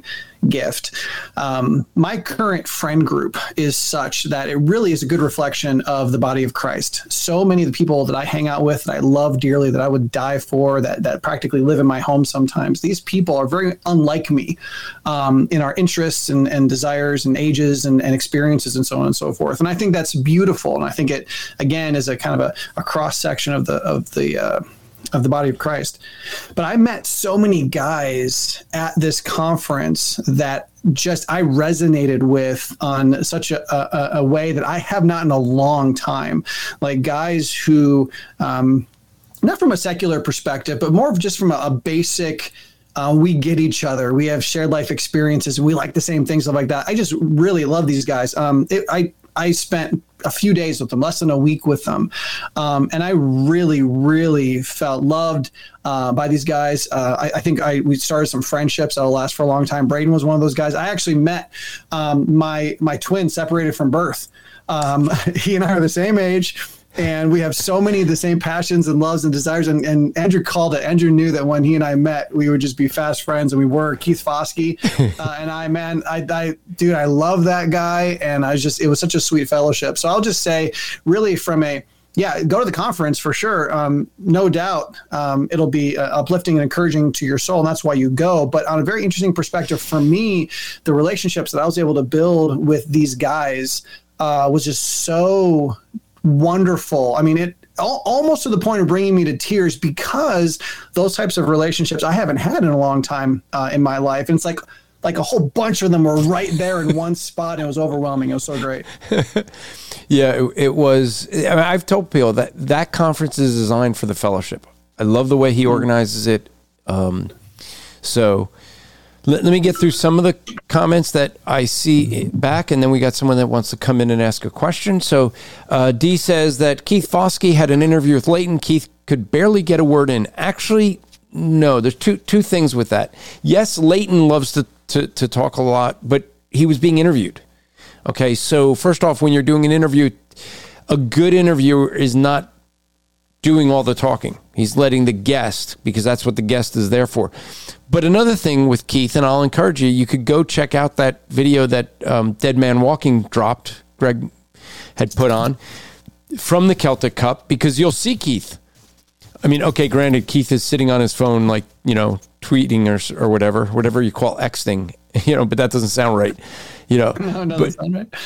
gift. My current friend group is such that it really is a good reflection of the body of Christ. So many of the people that I hang out with, that I love dearly, that I would die for, that practically live in my home sometimes, these people are very unlike me in our interests and desires and ages and experiences and so on and so forth. And I think that's beautiful. And I think it, again, is a kind of a cross section of the body of Christ. But I met so many guys at this conference that just I resonated with on such a way that I have not in a long time. Like guys who, not from a secular perspective, but more of just from a basic, we get each other. We have shared life experiences. We like the same things, stuff like that. I just really love these guys. I spent a few days with them, less than a week with them. And I really, really felt loved by these guys. I think we started some friendships that'll last for a long time. Braden was one of those guys. I actually met my twin separated from birth. He and I are the same age. And we have so many of the same passions and loves and desires. And Andrew called it. Andrew knew that when he and I met, we would just be fast friends. And we were. Keith Foskey. And I love that guy. And it was such a sweet fellowship. So I'll just say, really go to the conference for sure. No doubt it'll be uplifting and encouraging to your soul. And that's why you go. But on a very interesting perspective for me, the relationships that I was able to build with these guys was just so wonderful. I mean, it almost to the point of bringing me to tears, because those types of relationships I haven't had in a long time in my life. And it's like a whole bunch of them were right there in one spot. And it was overwhelming. It was so great. Yeah, it was. I mean, I've told people that conference is designed for the fellowship. I love the way he organizes it. So let me get through some of the comments that I see back, and then we got someone that wants to come in and ask a question. So D says that Keith Foskey had an interview with Leighton. Keith could barely get a word in. Actually, no, there's two things with that. Yes, Leighton loves to talk a lot, but he was being interviewed. Okay, so first off, when you're doing an interview, a good interviewer is not doing all the talking. He's letting the guest, because that's what the guest is there for. But another thing with Keith, and I'll encourage you could go check out that video that Dead Man Walking dropped, Greg had put on, from the Celtic Cup, because you'll see Keith. I mean, okay, granted, Keith is sitting on his phone, like, tweeting or whatever you call Xing, but that doesn't sound right, No, doesn't sound right.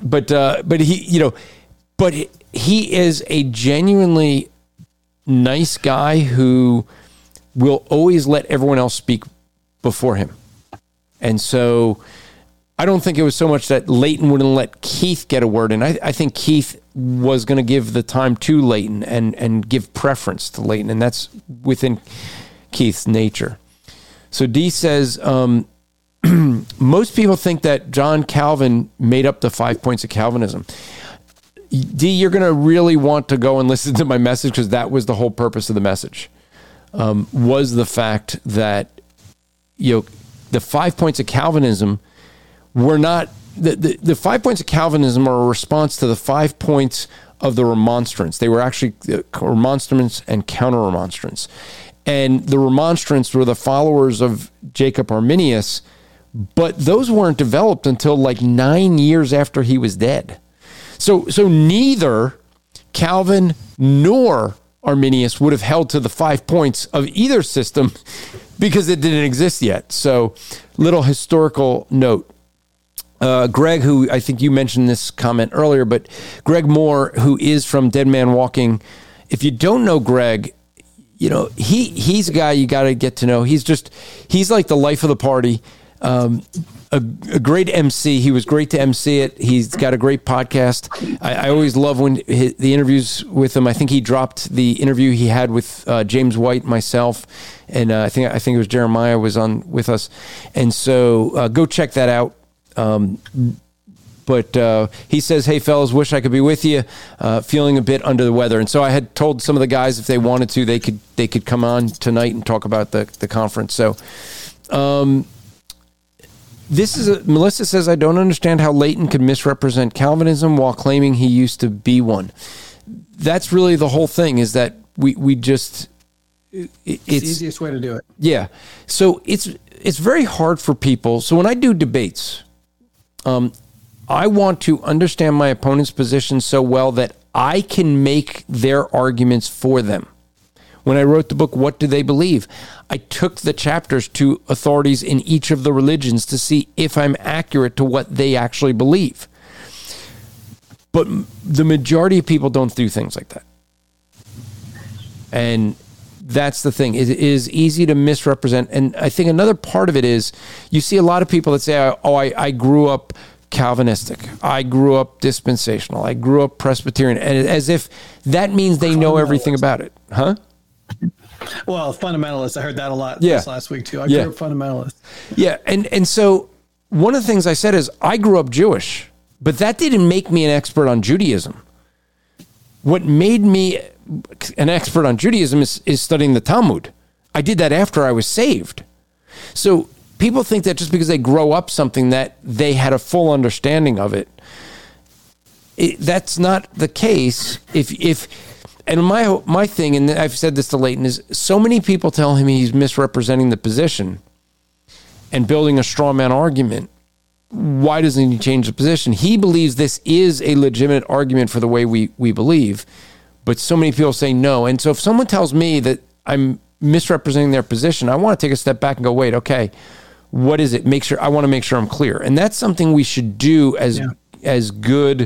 But he is a genuinely nice guy who will always let everyone else speak before him. And so I don't think it was so much that Leighton wouldn't let Keith get a word in. I think Keith was going to give the time to Leighton and give preference to Leighton, and that's within Keith's nature. So D says, most people think that John Calvin made up the 5 points of Calvinism. D, you're going to really want to go and listen to my message, because that was the whole purpose of the message, was the fact that, the 5 points of Calvinism were not, the 5 points of Calvinism are a response to the 5 points of the Remonstrance. They were actually Remonstrance and Counter-Remonstrance. And the Remonstrants were the followers of Jacob Arminius, but those weren't developed until like 9 years after he was dead. So neither Calvin nor Arminius would have held to the 5 points of either system, because it didn't exist yet. So, little historical note. Greg, who I think you mentioned this comment earlier, but Greg Moore, who is from Dead Man Walking, if you don't know Greg, he's a guy you got to get to know. He's like the life of the party. A great MC. He was great to MC it. He's got a great podcast. I always love when the interviews with him. I think he dropped the interview he had with James White, myself, and I think it was Jeremiah was on with us. And so go check that out. But he says, "Hey fellas, wish I could be with you. Feeling a bit under the weather." And so I had told some of the guys if they wanted to, they could come on tonight and talk about the conference. So. Melissa says, I don't understand how Leighton could misrepresent Calvinism while claiming he used to be one. That's really the whole thing, is that we just... It's the easiest way to do it. Yeah. So it's it's very hard for people. So when I do debates, I want to understand my opponent's position so well that I can make their arguments for them. When I wrote the book, What Do They Believe? I took the chapters to authorities in each of the religions to see if I'm accurate to what they actually believe. But the majority of people don't do things like that. And that's the thing. It is easy to misrepresent. And I think another part of it is you see a lot of people that say, I grew up Calvinistic. I grew up dispensational. I grew up Presbyterian. And as if that means they know everything about it. Huh? Well, fundamentalist. I heard that a lot this last week too. I grew up fundamentalist. Yeah. And so one of the things I said is I grew up Jewish, but that didn't make me an expert on Judaism. What made me an expert on Judaism is studying the Talmud. I did that after I was saved. So people think that just because they grow up something that they had a full understanding of it. That's not the case. And my thing, and I've said this to Leighton, is so many people tell him he's misrepresenting the position and building a straw man argument. Why doesn't he change the position? He believes this is a legitimate argument for the way we believe, but so many people say no. And so if someone tells me that I'm misrepresenting their position, I want to take a step back and go, wait, okay, what is it? I want to make sure I'm clear. And that's something we should do as good,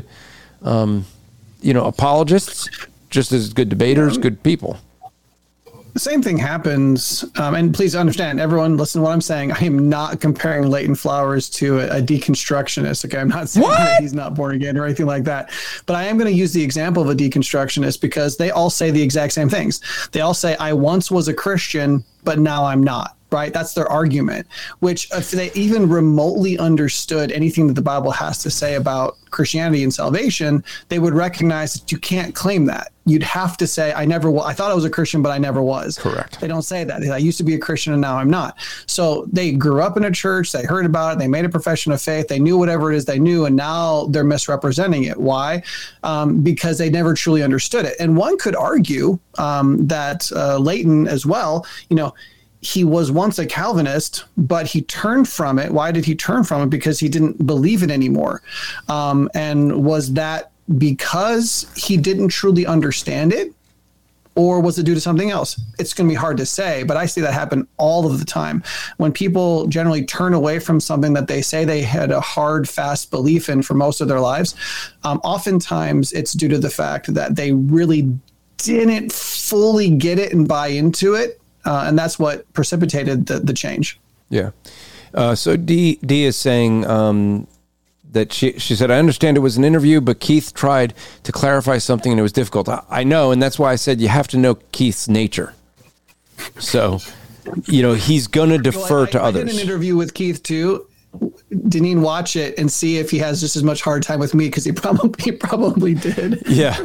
apologists, just as good debaters, good people. The same thing happens, and please understand, everyone, listen to what I'm saying. I am not comparing Leighton Flowers to a deconstructionist. Okay, I'm not saying that he's not born again or anything like that. But I am going to use the example of a deconstructionist because they all say the exact same things. They all say, I once was a Christian, but now I'm not. Right? That's their argument, which if they even remotely understood anything that the Bible has to say about Christianity and salvation, they would recognize that you can't claim that. You'd have to say, I thought I was a Christian, but I never was. Correct. They don't say that. I used to be a Christian and now I'm not. So they grew up in a church. They heard about it. They made a profession of faith. They knew whatever it is they knew. And now they're misrepresenting it. Why? Because they never truly understood it. And one could argue that Leighton as well, he was once a Calvinist, but he turned from it. Why did he turn from it? Because he didn't believe it anymore. And was that because he didn't truly understand it? Or was it due to something else? It's going to be hard to say, but I see that happen all of the time. When people generally turn away from something that they say they had a hard, fast belief in for most of their lives, oftentimes it's due to the fact that they really didn't fully get it and buy into it. And that's what precipitated the change. Yeah. So Dee is saying that she said, I understand it was an interview, but Keith tried to clarify something and it was difficult. I know, and that's why I said you have to know Keith's nature. So, he's going to defer to others. I did an interview with Keith too. Deneen, watch it and see if he has just as much hard time with me, because he probably did. Yeah.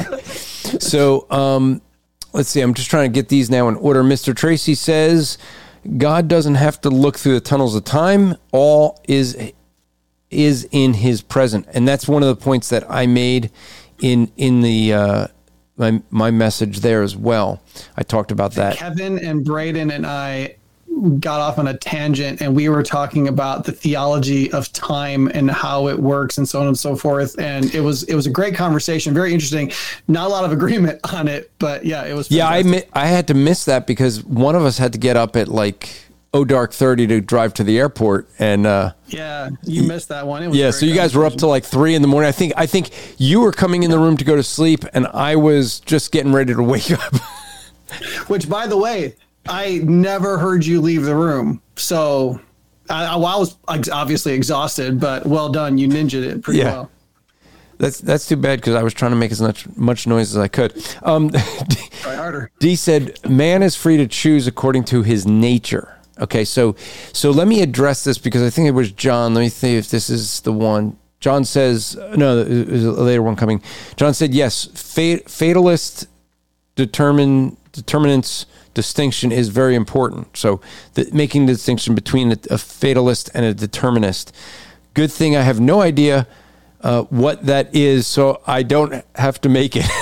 So, let's see. I'm just trying to get these now in order. Mr. Tracy says, God doesn't have to look through the tunnels of time. All is in his present. And that's one of the points that I made in the my message there as well. I talked about that. Kevin and Braden and I got off on a tangent, and we were talking about the theology of time and how it works and so on and so forth. And it was a great conversation, very interesting. Not a lot of agreement on it, but yeah, it was fantastic. Yeah, I had to miss that because one of us had to get up at dark 30 to drive to the airport, and yeah, you missed that one. It was so you guys were up till 3 a.m. I think you were coming in the room to go to sleep, and I was just getting ready to wake up. Which, by the way, I never heard you leave the room. So I was obviously exhausted, but well done. You ninja'd it pretty well. That's too bad, because I was trying to make as much noise as I could. Try harder. Dee said, man is free to choose according to his nature. Okay, so let me address this, because I think it was John. Let me see if this is the one. John says, no, there's a later one coming. John said, yes, fatalist determinants distinction is very important. So making the distinction between a fatalist and a determinist. Good thing I have no idea what that is, so I don't have to make it.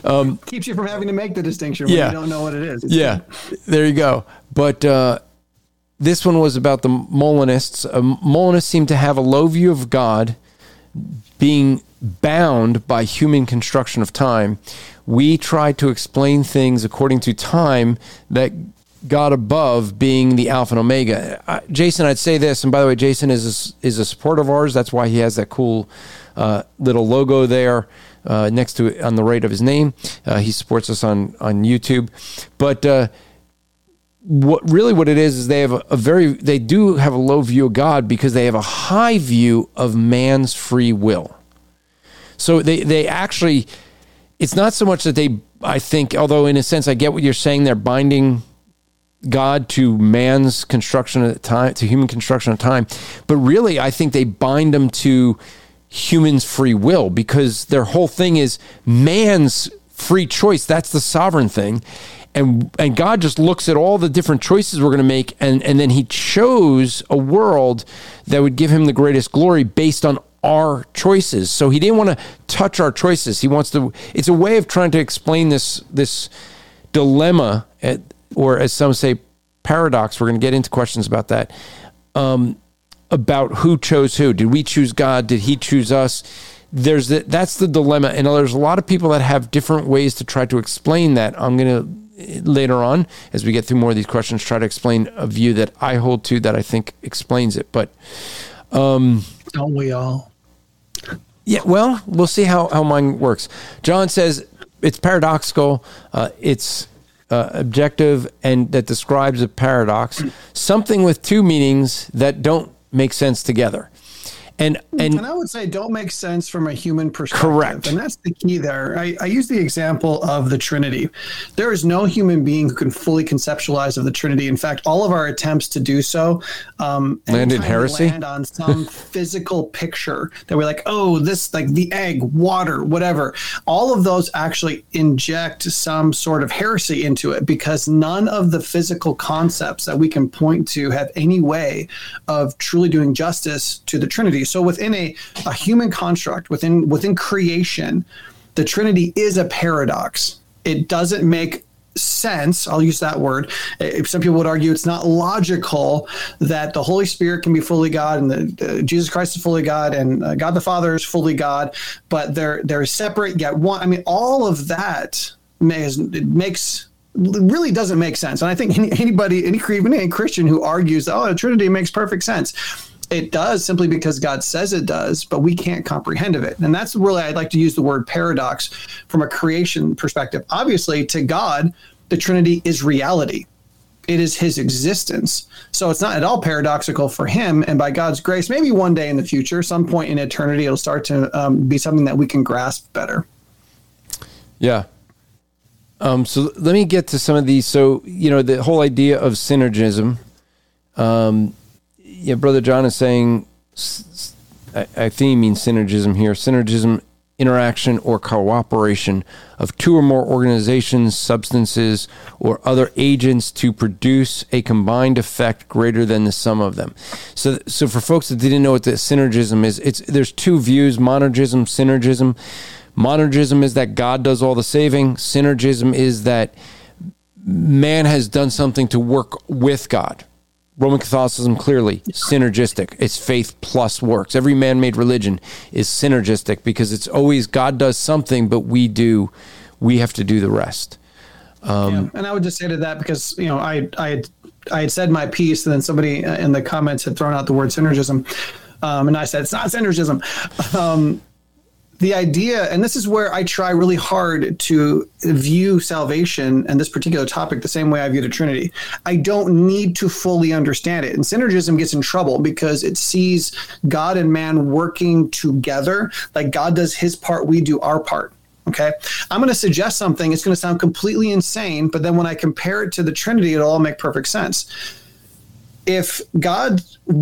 Keeps you from having to make the distinction when you don't know what it is. Good. There you go. But this one was about the Molinists. Molinists seem to have a low view of God being bound by human construction of time. We try to explain things according to time, that God above being the Alpha and Omega. Jason, I'd say this, and by the way, Jason is a supporter of ours. That's why he has that cool little logo there next to it on the right of his name. He supports us on YouTube. But what it is they have they do have a low view of God because they have a high view of man's free will. So they actually, it's not so much that I think, although in a sense I get what you're saying, they're binding God to man's construction of time, to human construction of time, but really I think they bind them to humans' free will, because their whole thing is man's free choice. That's the sovereign thing. And God just looks at all the different choices we're going to make, and then he chose a world that would give him the greatest glory based on our choices. So he didn't want to touch our choices. He wants to, it's a way of trying to explain this dilemma, or as some say, paradox. We're going to get into questions about that, about who chose who. Did we choose God? Did he choose us? That's the dilemma. And there's a lot of people that have different ways to try to explain that. I'm going to, later on, as we get through more of these questions, try to explain a view that I hold to that I think explains it. But don't we all? Yeah, well, we'll see how mine works. John says it's paradoxical. It's objective, and that describes a paradox, something with two meanings that don't make sense together. And I would say don't make sense from a human perspective. Correct. And that's the key there. I use the example of the Trinity. There is no human being who can fully conceptualize of the Trinity. In fact, all of our attempts to do so land in heresy. Land on some physical picture that we're like, oh, this, like the egg, water, whatever. All of those actually inject some sort of heresy into it, because none of the physical concepts that we can point to have any way of truly doing justice to the Trinity. So within a human construct, within creation, the Trinity is a paradox. It doesn't make sense. I'll use that word. Some people would argue it's not logical that the Holy Spirit can be fully God, and Jesus Christ is fully God, and God the Father is fully God, but they're separate yet one. I mean, all of that really doesn't make sense. And I think any Christian who argues, the Trinity makes perfect sense. It does, simply because God says it does, but we can't comprehend of it. And that's really, I'd like to use the word paradox from a creation perspective. Obviously, to God, the Trinity is reality. It is his existence. So it's not at all paradoxical for him. And by God's grace, maybe one day in the future, some point in eternity, it'll start to be something that we can grasp better. Yeah. So let me get to some of these. So, the whole idea of synergism, Brother John is saying, I think he means synergism here. Synergism, interaction or cooperation of two or more organizations, substances, or other agents to produce a combined effect greater than the sum of them. So for folks that didn't know what the synergism is, there's two views: monergism, synergism. Monergism is that God does all the saving. Synergism is that man has done something to work with God. Roman Catholicism, clearly synergistic. It's faith plus works. Every man-made religion is synergistic, because it's always God does something, but we have to do the rest. And I would just say to that, because I had said my piece, and then somebody in the comments had thrown out the word synergism, and I said it's not synergism. The idea, and this is where I try really hard to view salvation and this particular topic the same way I view the Trinity. I don't need to fully understand it. And synergism gets in trouble because it sees God and man working together. Like God does his part, we do our part. Okay. I'm going to suggest something. It's going to sound completely insane, but then when I compare it to the Trinity, it'll all make perfect sense. If God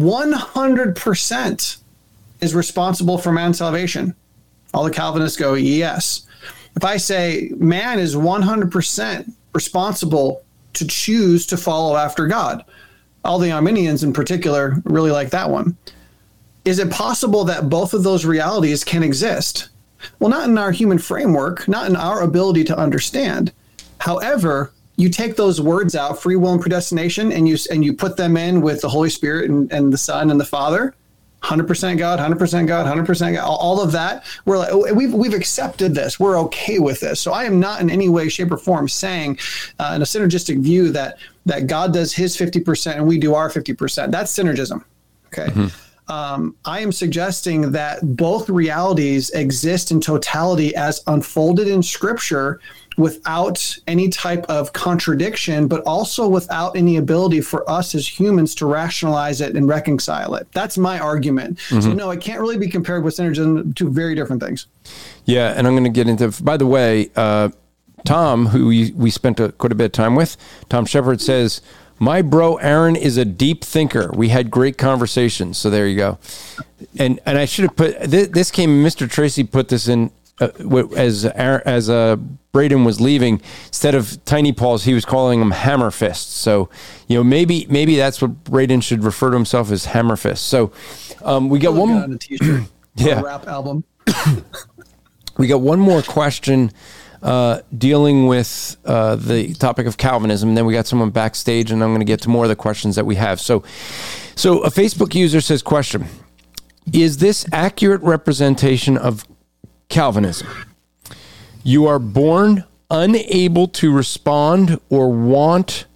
100% is responsible for man's salvation, all the Calvinists go, yes. If I say man is 100% responsible to choose to follow after God, all the Arminians in particular really like that one. Is it possible that both of those realities can exist? Well, not in our human framework, not in our ability to understand. However, you take those words out, free will and predestination, and you put them in with the Holy Spirit and the Son and the Father, 100% God, 100% God, 100% God, all of that. We're like, we've accepted this. We're okay with this. So I am not in any way, shape, or form saying in a synergistic view that God does his 50% and we do our 50%. That's synergism. Okay. Mm-hmm. I am suggesting that both realities exist in totality as unfolded in Scripture without any type of contradiction, but also without any ability for us as humans to rationalize it and reconcile it. That's my argument. Mm-hmm. So no, it can't really be compared with synergism, two very different things. Yeah, and I'm going to get into, by the way, Tom, who we spent quite a bit of time with, Tom Shepard says, my bro Aaron is a deep thinker. We had great conversations. So there you go. And I should have put, this came, Mr. Tracy put this in, as Braden was leaving, instead of tiny paws, he was calling them hammer fists. So, maybe that's what Braden should refer to himself as, hammer fists. So, we got one on a t-shirt, a rap album. We got one more question dealing with the topic of Calvinism, and then we got someone backstage, and I'm going to get to more of the questions that we have. So a Facebook user says, question, is this accurate representation of Calvinism? You are born unable to respond or want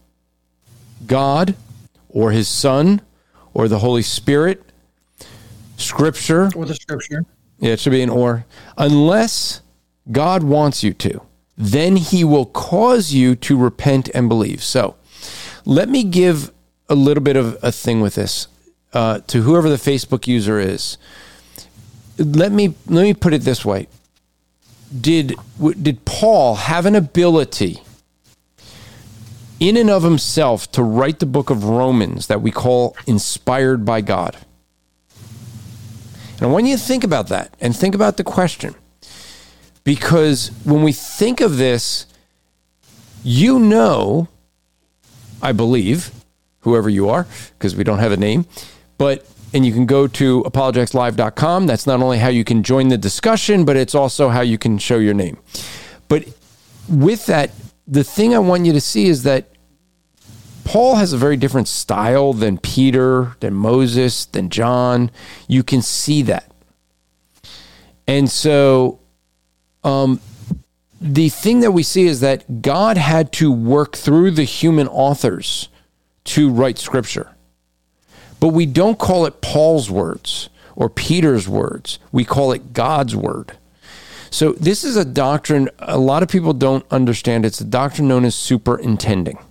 God or his Son or the Holy Spirit, Scripture. Or the Scripture. Yeah, it should be an or. Unless God wants you to, then he will cause you to repent and believe. So let me give a little bit of a thing with this to whoever the Facebook user is. Let me put it this way. Did Paul have an ability in and of himself to write the book of Romans that we call inspired by God? And I want you to think about that and think about the question. Because when we think of this, I believe, whoever you are, because we don't have a name, and you can go to apologeticslive.com. That's not only how you can join the discussion, but it's also how you can show your name. But with that, the thing I want you to see is that Paul has a very different style than Peter, than Moses, than John. You can see that. And so the thing that we see is that God had to work through the human authors to write Scripture. But we don't call it Paul's words or Peter's words. We call it God's word. So this is a doctrine a lot of people don't understand. It's a doctrine known as superintending.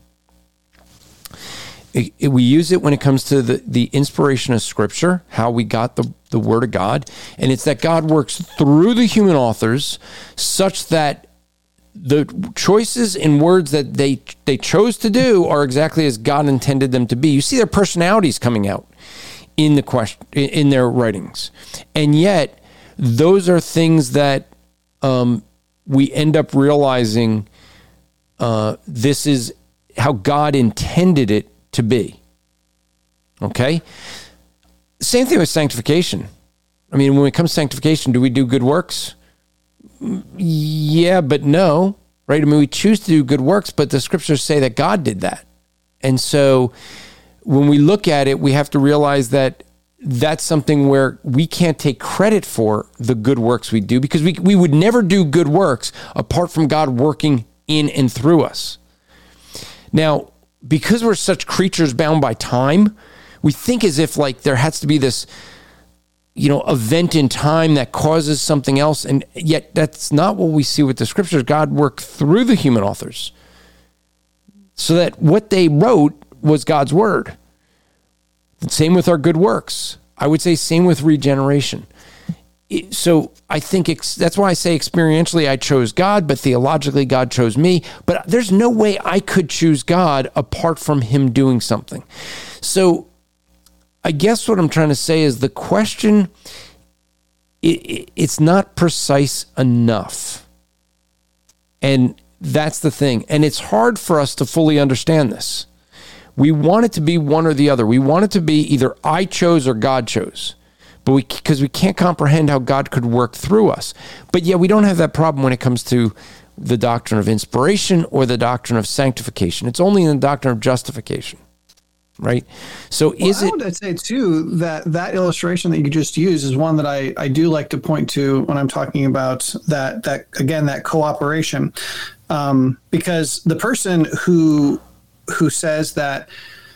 We use it when it comes to the inspiration of Scripture, how we got the Word of God. And it's that God works through the human authors such that the choices and words that they chose to do are exactly as God intended them to be. You see their personalities coming out in in their writings. And yet, those are things that we end up realizing this is how God intended it to be. Okay? Same thing with sanctification. I mean, when it comes to sanctification, do we do good works? Yeah, but no, right? I mean, we choose to do good works, but the Scriptures say that God did that. And so when we look at it, we have to realize that that's something where we can't take credit for the good works we do, because we would never do good works apart from God working in and through us. Now, because we're such creatures bound by time, we think as if like there has to be this event in time that causes something else. And yet that's not what we see with the Scriptures. God worked through the human authors so that what they wrote was God's word. Same with our good works. I would say same with regeneration. So I think that's why I say experientially I chose God, but theologically God chose me. But there's no way I could choose God apart from him doing something. So I guess what I'm trying to say is the question, it's not precise enough. And that's the thing. And it's hard for us to fully understand this. We want it to be one or the other. We want it to be either I chose or God chose. But because we can't comprehend how God could work through us. But yeah, we don't have that problem when it comes to the doctrine of inspiration or the doctrine of sanctification. It's only in the doctrine of justification, right? So I would say too that illustration that you just used is one that I do like to point to when I'm talking about that cooperation, because the person who says that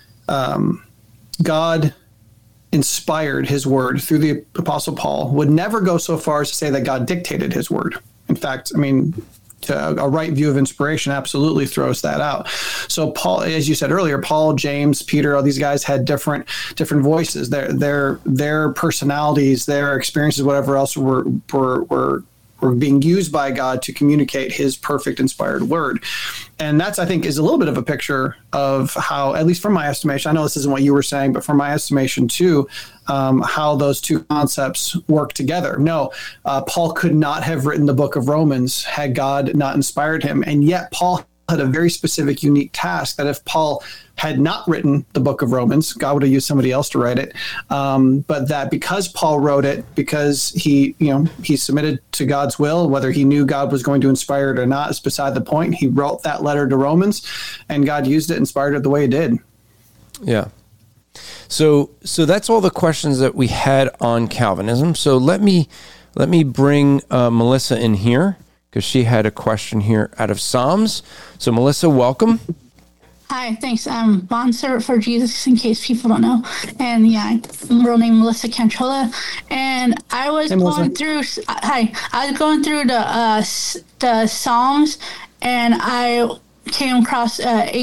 God inspired his word through the Apostle Paul would never go so far as to say that God dictated his word. In fact, I mean, a right view of inspiration absolutely throws that out. So Paul, as you said earlier, Paul, James, Peter, all these guys had different voices. Their personalities, their experiences, whatever else were being used by God to communicate his perfect inspired word. And that's, I think, is a little bit of a picture of how, at least from my estimation, I know this isn't what you were saying, but from my estimation too, how those two concepts work together. No, Paul could not have written the book of Romans had God not inspired him. And yet Paul had a very specific, unique task that if Paul had not written the book of Romans, God would have used somebody else to write it. But that because Paul wrote it, because he submitted to God's will, whether he knew God was going to inspire it or not is beside the point. He wrote that letter to Romans, and God used it, inspired it the way he did. Yeah. So that's all the questions that we had on Calvinism. So let me bring Melissa in here, because she had a question here out of Psalms. So Melissa, welcome. Hi, thanks. I'm bondservant for Jesus, in case people don't know. And yeah, real name Melissa Cantrola. And I was going through. I was going through the Psalms, and I came across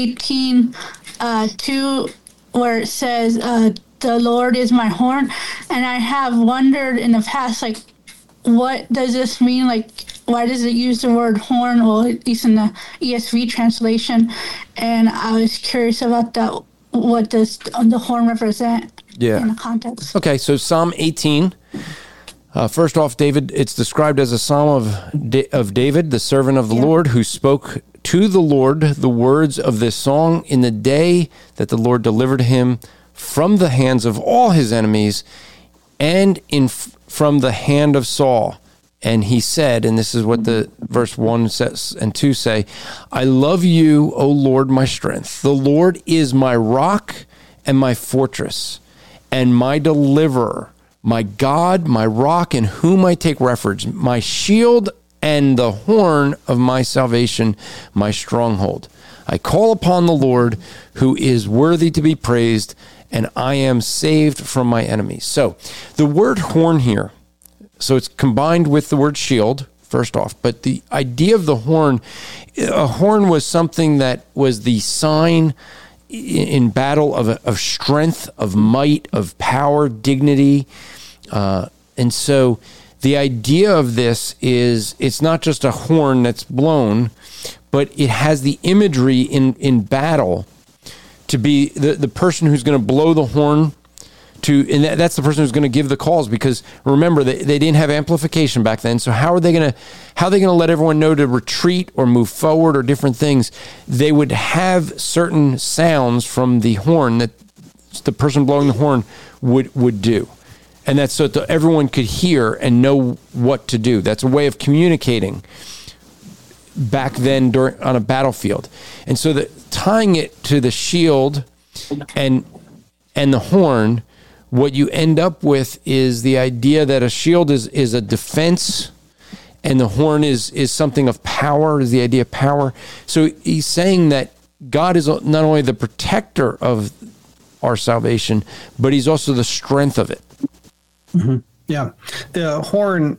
18:2, where it says, "The Lord is my horn," and I have wondered in the past, like, what does this mean? Like, why does it use the word horn? Well, at least in the ESV translation. And I was curious about that. What does the horn represent in the context? Okay, so Psalm 18. First off, David, it's described as a psalm of David, the servant of the Lord, who spoke to the Lord the words of this song in the day that the Lord delivered him from the hands of all his enemies and from the hand of Saul. And he said, and this is what the verse 1 says and 2 say, "I love you, O Lord, my strength. The Lord is my rock and my fortress and my deliverer, my God, my rock in whom I take refuge, my shield and the horn of my salvation, my stronghold. I call upon the Lord, who is worthy to be praised, and I am saved from my enemies." So the word horn here, so it's combined with the word shield, first off. But the idea of the horn, a horn was something that was the sign in battle of strength, of might, of power, dignity. And so the idea of this is it's not just a horn that's blown, but it has the imagery in battle to be the person who's going to blow the horn, and that's the person who's going to give the calls, because remember they didn't have amplification back then. So how are they going to let everyone know to retreat or move forward or different things? They would have certain sounds from the horn that the person blowing the horn would do, and that's so that everyone could hear and know what to do. That's a way of communicating back then on a battlefield. And so tying it to the shield and the horn, what you end up with is the idea that a shield is a defense, and the horn is something of power, is the idea of power. So he's saying that God is not only the protector of our salvation, but he's also the strength of it. Mm-hmm. Yeah. The horn,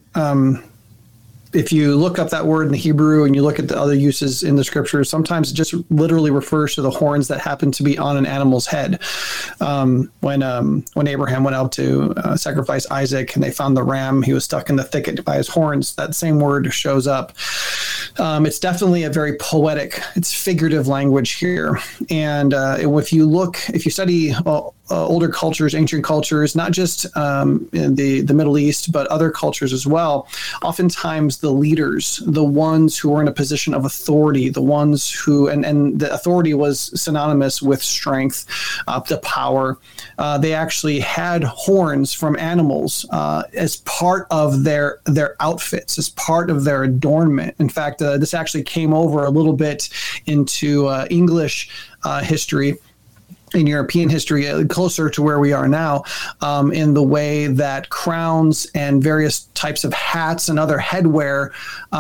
if you look up that word in the Hebrew and you look at the other uses in the scriptures, sometimes it just literally refers to the horns that happen to be on an animal's head. When Abraham went out to sacrifice Isaac and they found the ram, he was stuck in the thicket by his horns. That same word shows up. It's definitely a very poetic, it's figurative language here. And if you study older cultures, ancient cultures, not just in the Middle East, but other cultures as well, oftentimes the leaders, the ones who were in a position of authority, the ones who, and the authority was synonymous with strength, the power, they actually had horns from animals as part of their outfits, as part of their adornment. In fact, this actually came over a little bit into English history, in European history, closer to where we are now, in the way that crowns and various types of hats and other headwear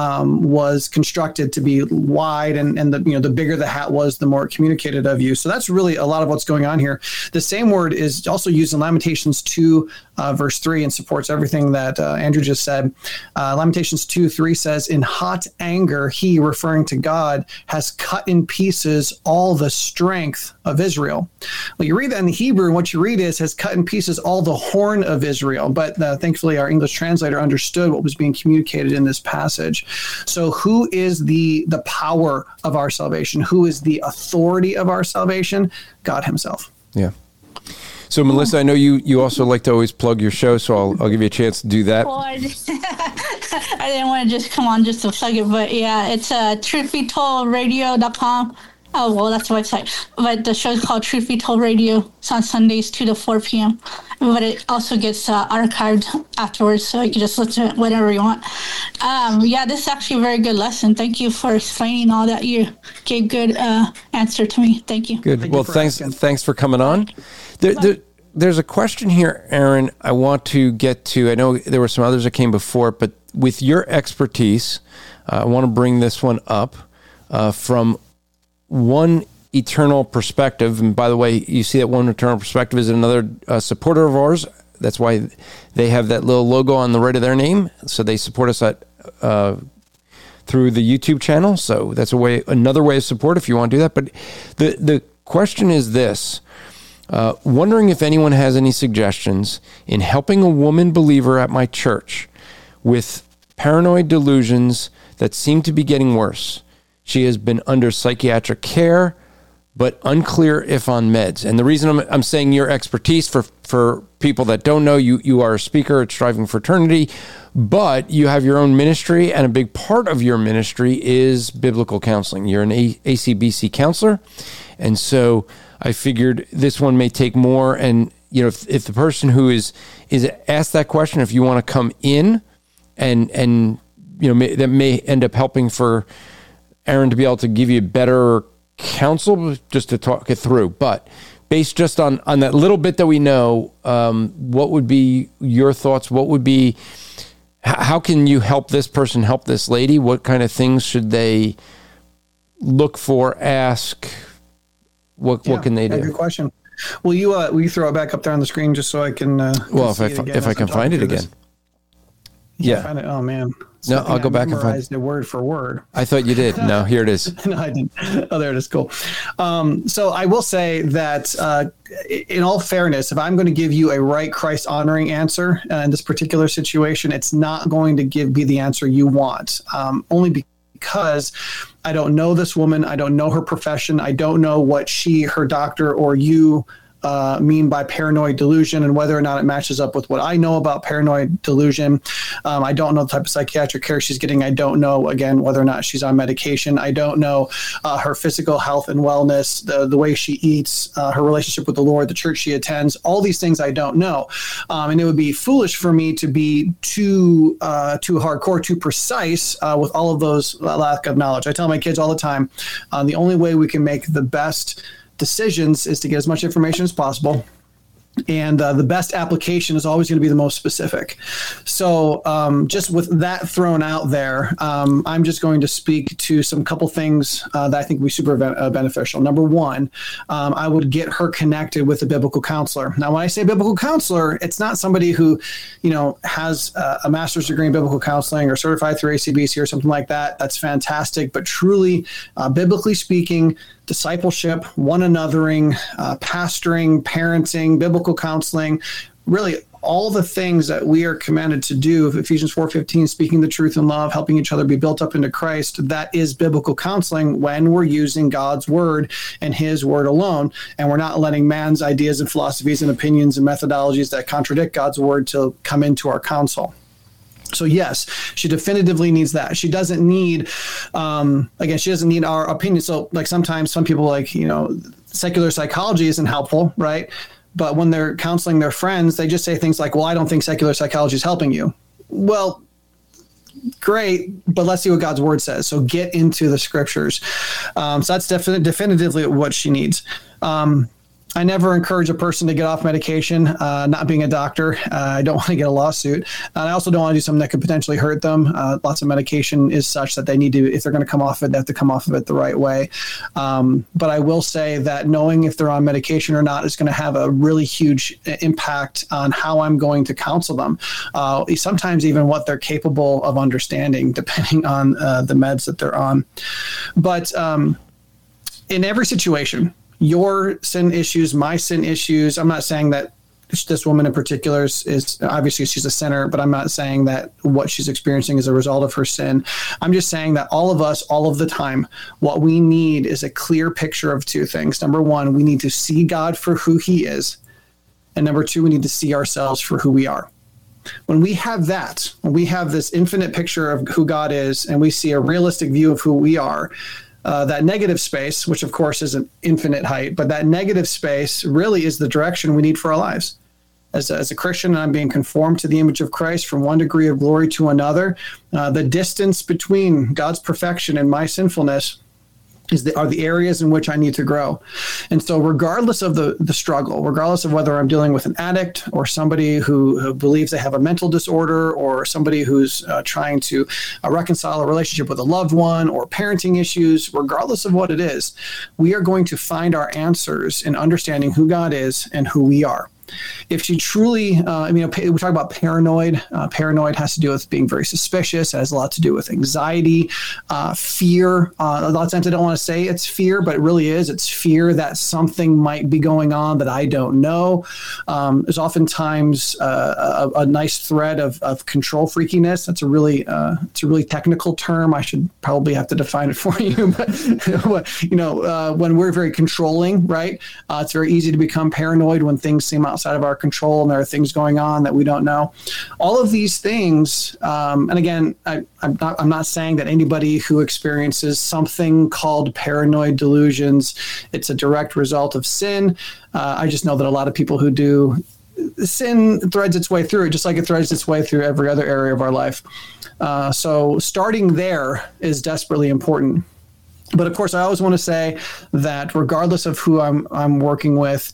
was constructed to be wide, and the bigger the hat was, the more it communicated of you. So that's really a lot of what's going on here. The same word is also used in Lamentations 2, verse 3, and supports everything that Andrew just said. Lamentations 2:3 says, "In hot anger, he," referring to God, "has cut in pieces all the strength of Israel." Well, you read that in Hebrew, and what you read is, "has cut in pieces all the horn of Israel." But thankfully, our English translator understood what was being communicated in this passage. So who is the power of our salvation? Who is the authority of our salvation? God himself. Yeah. So, Melissa, I know you also like to always plug your show, so I'll give you a chance to do that. Well, I didn't want to just come on just to plug it, but yeah, it's truthbetold.radio.com. Oh, well, that's the website. But the show's called Truth Be Told Radio. It's on Sundays, 2 to 4 p.m. But it also gets archived afterwards, so you can just listen to it whenever you want. Yeah, this is actually a very good lesson. Thank you for explaining all that. You gave good answer to me. Thank you. Good. Well, thanks for coming on. There's a question here, Aaron, I want to get to. I know there were some others that came before, but with your expertise, I want to bring this one up from One Eternal Perspective. And by the way, you see that One Eternal Perspective is another supporter of ours. That's why they have that little logo on the right of their name. So they support us through the YouTube channel. So that's another way of support if you want to do that. But the question is this. Wondering if anyone has any suggestions in helping a woman believer at my church with paranoid delusions that seem to be getting worse. She has been under psychiatric care, but unclear if on meds. And the reason I'm saying your expertise, for people that don't know, you are a speaker at Striving for Eternity, but you have your own ministry, and a big part of your ministry is biblical counseling. You're an ACBC counselor, and so I figured this one may take more. And if the person who is asked that question, if you want to come in, and that may end up helping for Aaron to be able to give you better counsel, just to talk it through. But based just on that little bit that we know, what would be your thoughts? How can you help this person help this lady? What kind of things should they look for, ask? What can they do? Good question. Will you throw it back up there on the screen just so I can? If I can find it again. Yeah. Find it. Oh man. No, I'll go back and find it word for word. I thought you did. No, here it is. No, I didn't. Oh, there it is. Cool. So I will say that in all fairness, if I'm going to give you a right Christ honoring answer in this particular situation, it's not going to be the answer you want. Only because I don't know this woman. I don't know her profession. I don't know what her doctor, or you mean by paranoid delusion, and whether or not it matches up with what I know about paranoid delusion. I don't know the type of psychiatric care she's getting. I don't know, again, whether or not she's on medication. I don't know her physical health and wellness, the way she eats, her relationship with the Lord, the church she attends. All these things I don't know. And it would be foolish for me to be too hardcore, too precise with all of those lack of knowledge. I tell my kids all the time, the only way we can make the best decisions is to get as much information as possible. And the best application is always going to be the most specific. So just with that thrown out there, I'm just going to speak to some couple things that I think will be super beneficial. Number one, I would get her connected with a biblical counselor. Now, when I say biblical counselor, it's not somebody who, has a master's degree in biblical counseling or certified through ACBC or something like that. That's fantastic. But truly, biblically speaking, discipleship, one anothering, pastoring, parenting, biblical counseling, really all the things that we are commanded to do, Ephesians 4:15, speaking the truth in love, helping each other be built up into Christ, that is biblical counseling when we're using God's word and his word alone, and we're not letting man's ideas and philosophies and opinions and methodologies that contradict God's word to come into our counsel. So yes, she definitively needs that. She doesn't need, again, she doesn't need our opinion. So like sometimes some people secular psychology isn't helpful, right? But when they're counseling their friends, they just say things like, well, I don't think secular psychology is helping you. Well, great, but let's see what God's word says. So get into the scriptures. So that's definitively what she needs. I never encourage a person to get off medication, not being a doctor. I don't want to get a lawsuit. And I also don't want to do something that could potentially hurt them. Lots of medication is such that they need to, if they're going to come off it, they have to come off of it the right way. But I will say that knowing if they're on medication or not is going to have a really huge impact on how I'm going to counsel them. Sometimes even what they're capable of understanding, depending on the meds that they're on. But in every situation, your sin issues, my sin issues. I'm not saying that this woman in particular is obviously she's a sinner, but I'm not saying that what she's experiencing is a result of her sin. I'm just saying that all of us, all of the time, what we need is a clear picture of two things. Number one, we need to see God for who he is. And number two, we need to see ourselves for who we are. When we have that, when we have this infinite picture of who God is, and we see a realistic view of who we are, that negative space, which of course is an infinite height, but that negative space really is the direction we need for our lives. As a Christian, I'm being conformed to the image of Christ from one degree of glory to another. The distance between God's perfection and my sinfulness are the areas in which I need to grow. And so regardless of the struggle, regardless of whether I'm dealing with an addict or somebody who believes they have a mental disorder or somebody who's trying to reconcile a relationship with a loved one or parenting issues, regardless of what it is, we are going to find our answers in understanding who God is and who we are. If she truly, we talk about paranoid. Paranoid has to do with being very suspicious. It has a lot to do with anxiety, fear. A lot of times I don't want to say it's fear, but it really is. It's fear that something might be going on that I don't know. There's oftentimes a nice thread of control freakiness. That's a really technical term. I should probably have to define it for you. But when we're very controlling, right? It's very easy to become paranoid when things seem outside of our control and there are things going on that we don't know. All of these things, and again, I'm not saying that anybody who experiences something called paranoid delusions, it's a direct result of sin. I just know that a lot of people who do, sin threads its way through it, just like it threads its way through every other area of our life. So starting there is desperately important. But of course, I always want to say that regardless of who I'm working with,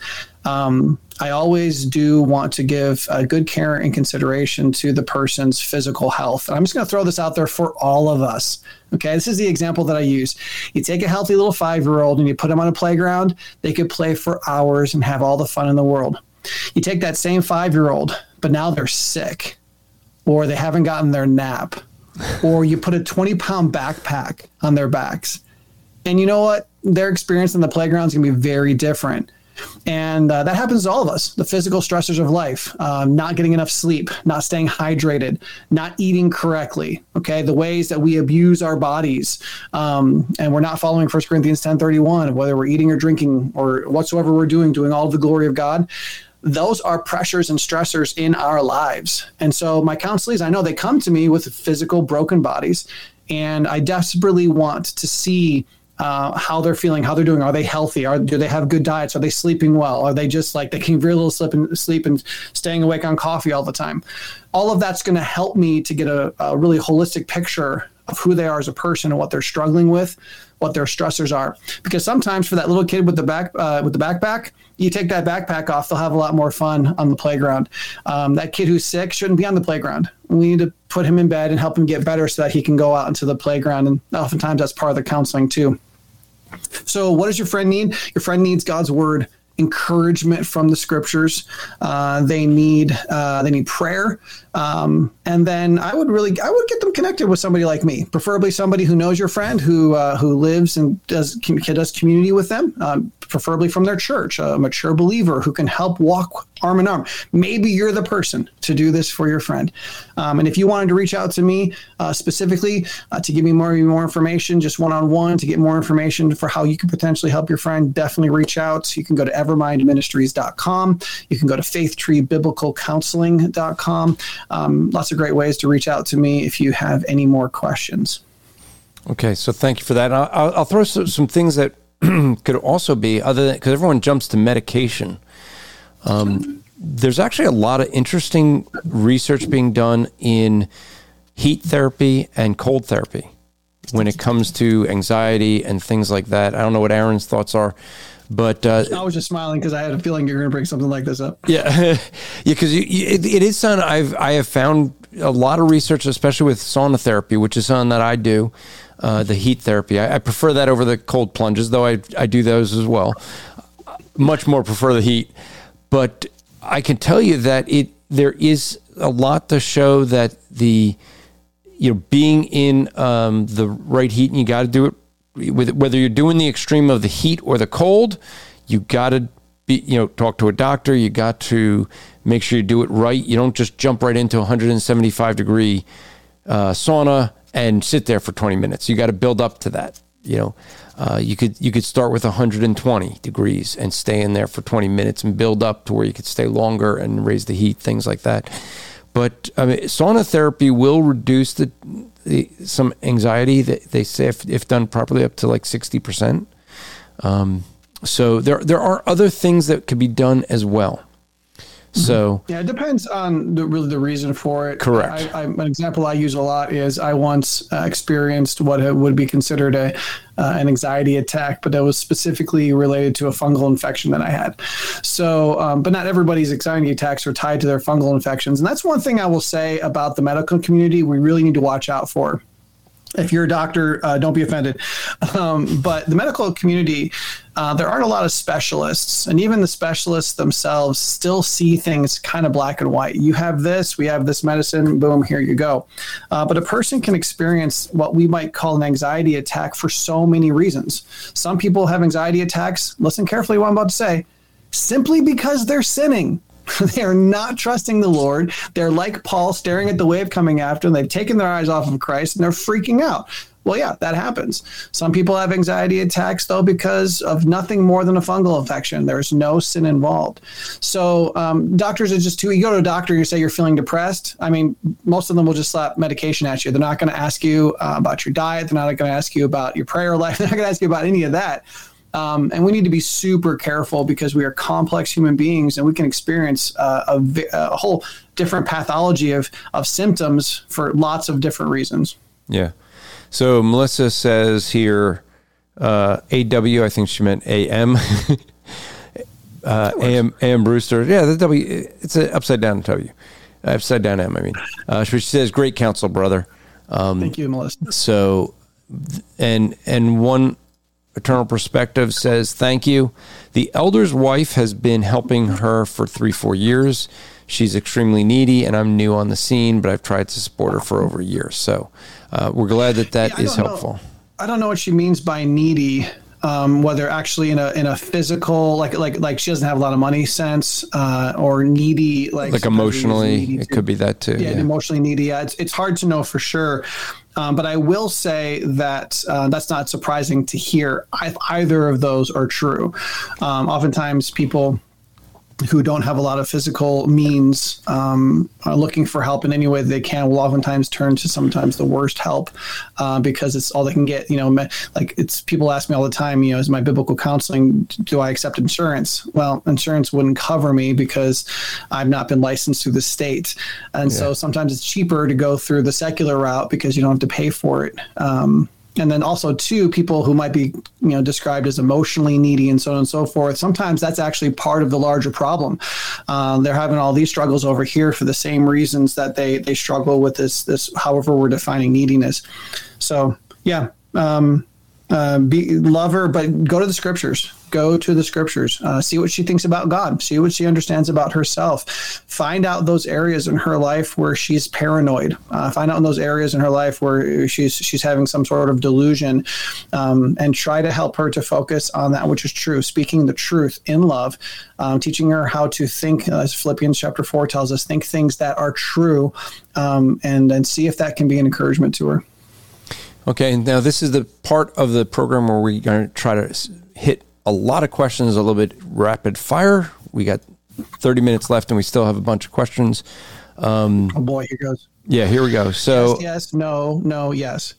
I always do want to give good care and consideration to the person's physical health. And I'm just going to throw this out there for all of us. Okay, this is the example that I use. You take a healthy little 5-year-old and you put them on a playground, they could play for hours and have all the fun in the world. You take that same 5-year-old, but now they're sick or they haven't gotten their nap, or you put a 20-pound backpack on their backs. And you know what? Their experience on the playground is going to be very different. And that happens to all of us. The physical stressors of life, not getting enough sleep, not staying hydrated, not eating correctly. Okay, the ways that we abuse our bodies, and we're not following 1 Corinthians 10:31, whether we're eating or drinking or whatsoever we're doing all of the glory of God. Those are pressures and stressors in our lives. And so my counselees, I know they come to me with physical broken bodies, and I desperately want to see how they're feeling, how they're doing. Are they healthy? Do they have good diets? Are they sleeping well? Are they just like they can very little sleep and staying awake on coffee all the time? All of that's going to help me to get a really holistic picture of who they are as a person and what they're struggling with, what their stressors are. Because sometimes for that little kid with the backpack, you take that backpack off, they'll have a lot more fun on the playground. That kid who's sick shouldn't be on the playground. We need to put him in bed and help him get better so that he can go out into the playground. And oftentimes that's part of the counseling too. So what does your friend need? Your friend needs God's word, encouragement from the scriptures. They need prayer. And then I would get them connected with somebody like me, preferably somebody who knows your friend, who lives and does community with them, preferably from their church, a mature believer who can help walk arm in arm. Maybe you're the person to do this for your friend. And if you wanted to reach out to me specifically to give me more information, just one-on-one, to get more information for how you can potentially help your friend, definitely reach out. You can go to evermindministries.com. You can go to faithtreebiblicalcounseling.com. Lots of great ways to reach out to me if you have any more questions. Okay, so thank you for that. I'll throw some things that could also be, other than, because everyone jumps to medication. There's actually a lot of interesting research being done in heat therapy and cold therapy when it comes to anxiety and things like that. I don't know what Aaron's thoughts are, but I was just smiling because I had a feeling you're going to bring something like this up. Yeah, because it is something I have found a lot of research, especially with sauna therapy, which is something that I do. The heat therapy, I prefer that over the cold plunges, though I do those as well. Much more prefer the heat, but I can tell you that there is a lot to show that being in the right heat, and you got to do it with, whether you're doing the extreme of the heat or the cold, you got to talk to a doctor. You got to make sure you do it right. You don't just jump right into 175 degree sauna and sit there for 20 minutes. You got to build up to that. You could start with 120 degrees and stay in there for 20 minutes and build up to where you could stay longer and raise the heat, things like that. But I mean, sauna therapy will reduce some anxiety, that they say, if done properly, up to like 60%. So there are other things that could be done as well. So yeah, it depends on the reason for it. Correct. An example I use a lot is I once experienced what would be considered an anxiety attack, but that was specifically related to a fungal infection that I had. So, but not everybody's anxiety attacks are tied to their fungal infections, and that's one thing I will say about the medical community we really need to watch out for. If you're a doctor, don't be offended. But the medical community, there aren't a lot of specialists, and even the specialists themselves still see things kind of black and white. You have this, we have this medicine, boom, here you go. But a person can experience what we might call an anxiety attack for so many reasons. Some people have anxiety attacks, listen carefully to what I'm about to say, simply because they're sinning. They are not trusting the Lord. They're like Paul, staring at the wave coming after them. They've taken their eyes off of Christ and they're freaking out. Well, yeah, that happens. Some people have anxiety attacks, though, because of nothing more than a fungal infection. There's no sin involved. So doctors are just you go to a doctor, you say you're feeling depressed. I mean, most of them will just slap medication at you. They're not going to ask you about your diet. They're not going to ask you about your prayer life. They're not going to ask you about any of that. And we need to be super careful because we are complex human beings and we can experience a whole different pathology of symptoms for lots of different reasons. Yeah. So Melissa says here, AW, I think she meant AM. AM Brewster. Yeah, the W, it's an upside down W. Upside down M, I mean. She says, great counsel, brother. Thank you, Melissa. So, and one Eternal Perspective says, thank you. The elder's wife has been helping her for 3-4 years. She's extremely needy, and I'm new on the scene, but I've tried to support her for over a year. So we're glad that is helpful. I don't know what she means by needy, whether actually in a physical, like she doesn't have a lot of money sense, or needy, like emotionally, it could be that too. Yeah, emotionally needy. Yeah, it's hard to know for sure. But I will say that that's not surprising to hear. Either of those are true. Oftentimes people who don't have a lot of physical means are looking for help in any way that they can will oftentimes turn to sometimes the worst help because it's all they can get. People ask me all the time, is my biblical counseling, do I accept insurance? Well, insurance wouldn't cover me because I've not been licensed through the state. And so sometimes it's cheaper to go through the secular route because you don't have to pay for it. And then also, too, people who might be, described as emotionally needy and so on and so forth. Sometimes that's actually part of the larger problem. They're having all these struggles over here for the same reasons that they struggle with this, however we're defining neediness. So, yeah, love her, but go to the scriptures. Go to the scriptures. See what she thinks about God. See what she understands about herself. Find out those areas in her life where she's paranoid. Find out in those areas in her life where she's having some sort of delusion, and try to help her to focus on that which is true. Speaking the truth in love, teaching her how to think, as Philippians chapter 4 tells us, think things that are true, and then see if that can be an encouragement to her. Okay, now this is the part of the program where we're going to try to hit a lot of questions a little bit rapid fire. We got 30 minutes left and we still have a bunch of questions. Oh boy, here goes. Yeah, here we go. So yes, no, yes.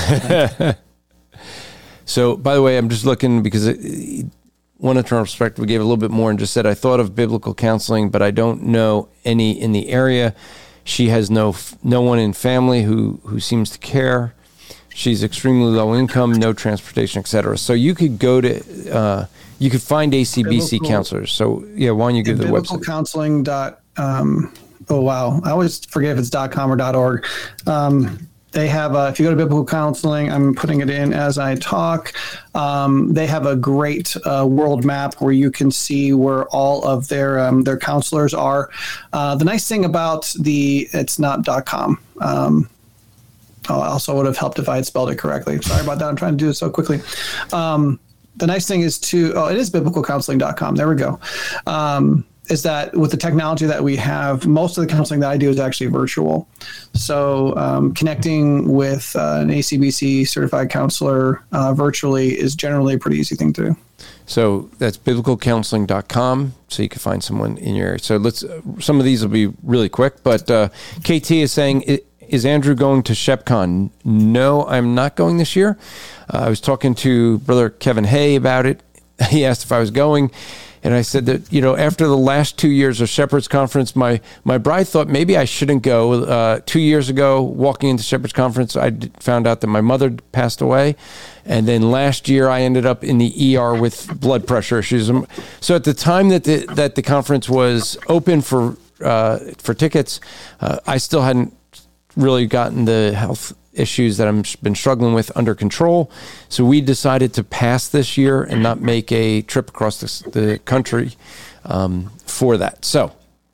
So, by the way, I'm just looking because one internal perspective, we gave a little bit more and just said, I thought of biblical counseling, but I don't know any in the area. She has no one in family who seems to care. She's extremely low income, no transportation, etc. So you could go to, you could find ACBC counselors. So yeah, why don't you give the website? Counseling. Oh wow, I always forget if it's .com or .org. They have, if you go to biblical counseling, I'm putting it in as I talk. They have a great world map where you can see where all of their counselors are. The nice thing about it's not .com. I also would have helped if I had spelled it correctly. Sorry about that. I'm trying to do it so quickly. The nice thing is it is biblicalcounseling.com. There we go. Is that with the technology that we have, most of the counseling that I do is actually virtual. So connecting with an ACBC certified counselor virtually is generally a pretty easy thing to do. So that's biblicalcounseling.com. So you can find someone in your area. So some of these will be really quick, but KT is saying, is Andrew going to ShepCon? No, I'm not going this year. I was talking to Brother Kevin Hay about it. He asked if I was going, and I said that, after the last 2 years of Shepherd's Conference, my bride thought maybe I shouldn't go. 2 years ago, walking into Shepherd's Conference, I found out that my mother passed away, and then last year I ended up in the ER with blood pressure issues. So at the time that the conference was open for tickets, I still hadn't really gotten the health issues that I've been struggling with under control. So we decided to pass this year and not make a trip across the country for that. So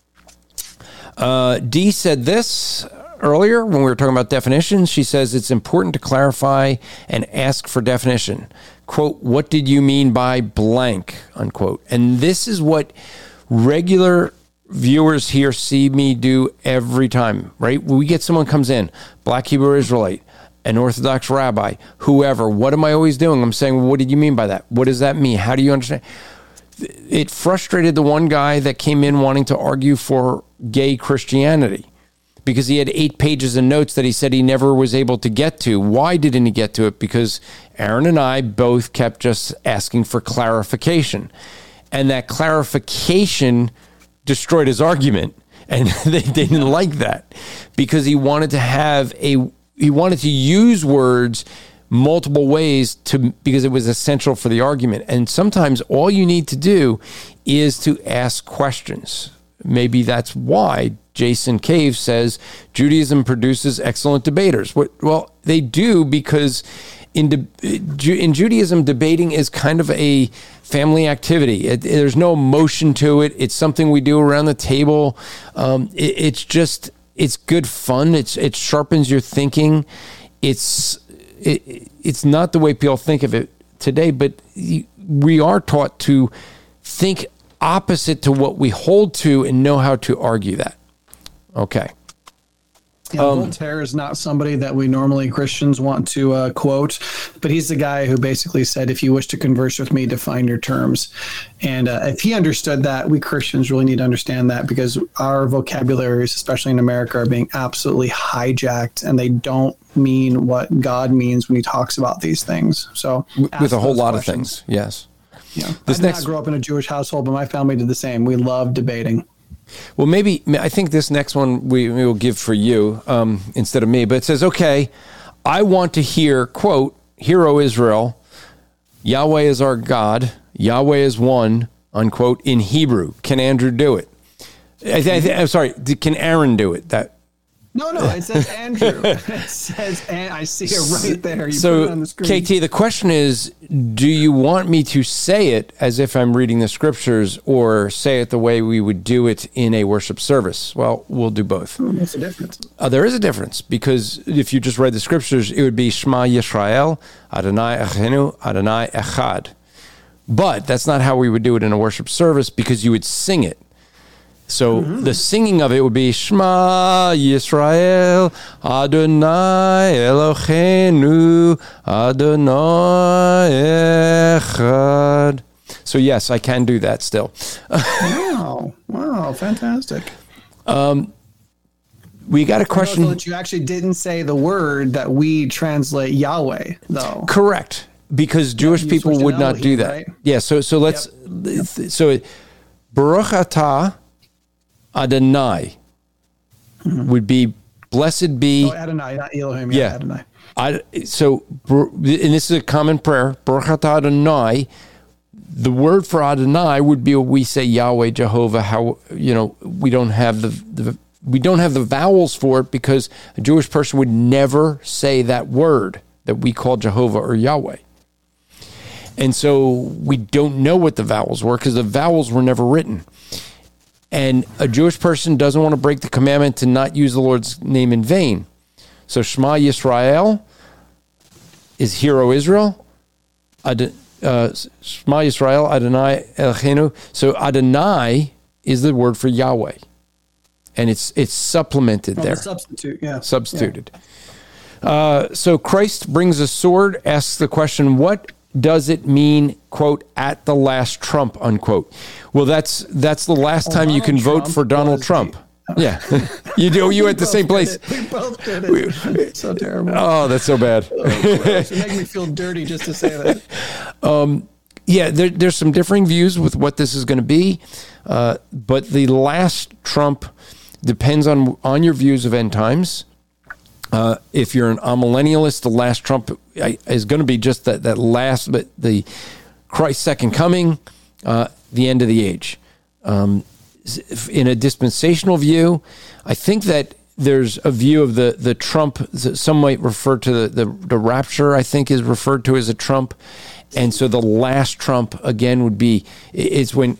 Dee said this earlier when we were talking about definitions. She says it's important to clarify and ask for definition. Quote, what did you mean by blank, unquote. And this is what regular viewers here see me do every time, right? When we get someone comes in, Black Hebrew Israelite, an Orthodox rabbi, whoever, what am I always doing? I'm saying, well, what did you mean by that? What does that mean? How do you understand? It frustrated the one guy that came in wanting to argue for gay Christianity because he had 8 pages of notes that he said he never was able to get to. Why didn't he get to it? Because Aaron and I both kept just asking for clarification. And that clarification destroyed his argument, and they didn't like that because he wanted to use words multiple ways because it was essential for the argument. And sometimes all you need to do is to ask questions. Maybe that's why Jason Cave says Judaism produces excellent debaters. Well, they do because in Judaism, debating is kind of a family activity. There's no emotion to it. It's something we do around the table. It's good fun. It sharpens your thinking. It's not the way people think of it today, but we are taught to think opposite to what we hold to and know how to argue that. Okay. Yeah, Voltaire is not somebody that we normally Christians want to quote, but he's the guy who basically said, if you wish to converse with me, define your terms. And if he understood that, we Christians really need to understand that because our vocabularies, especially in America, are being absolutely hijacked and they don't mean what God means when he talks about these things. So with a whole lot of things. Yes. Yeah. I did not grow up in a Jewish household, but my family did the same. We love debating. Well, I think this next one we will give for you instead of me, but it says, okay, I want to hear, quote, Hear, O Israel, Yahweh is our God, Yahweh is one, unquote, in Hebrew. Can Andrew do it? I'm sorry, can Aaron do it? No, it says Andrew. It says, and I see it right there. You put So, it on the screen. KT, the question is, do you want me to say it as if I'm reading the scriptures or say it the way we would do it in a worship service? Well, we'll do both. What's the difference? There is a difference, because if you just read the scriptures, it would be Shema Yisrael, Adonai Echenu, Adonai Echad. But that's not how we would do it in a worship service, because you would sing it. So the singing of it would be Shema Yisrael, Adonai Eloheinu, Adonai Echad. So yes, I can do that still. Wow, fantastic. We got a question. That you actually didn't say the word that we translate Yahweh, though. Correct, because Jewish people switched to would not do Elohim, that. right? Yeah, so let's so Baruch atah Adonai would be blessed be. Oh, Adonai, not Elohim. Yeah. Adonai. And this is a common prayer. Baruch atah Adonai. The word for Adonai would be what we say Yahweh, Jehovah. How we don't have the vowels for it, because a Jewish person would never say that word that we call Jehovah or Yahweh. And so we don't know what the vowels were, because the vowels were never written. And a Jewish person doesn't want to break the commandment to not use the Lord's name in vain. So Shema Yisrael is Hear, O Israel. Shema Yisrael, Adonai Eloheinu. So Adonai is the word for Yahweh. And it's supplemented there. The substitute, yeah. Substituted. So Christ brings a sword, asks the question, what does it mean, quote, at the last trump, unquote? Well, that's the last time you can vote for Donald Trump. Yeah. You do. You at the same place. We both did it. It's so terrible. Oh, that's so bad. It makes me feel dirty just to say that. Yeah, there's some differing views with what this is going to be. But the last trump depends on your views of end times. If you're an amillennialist, the last trump is going to be just that last, but the Christ's second coming, the end of the age. In a dispensational view, I think that there's a view of the trump. Some might refer to the rapture, I think, is referred to as a trump. And so the last trump, again, would be, it's when,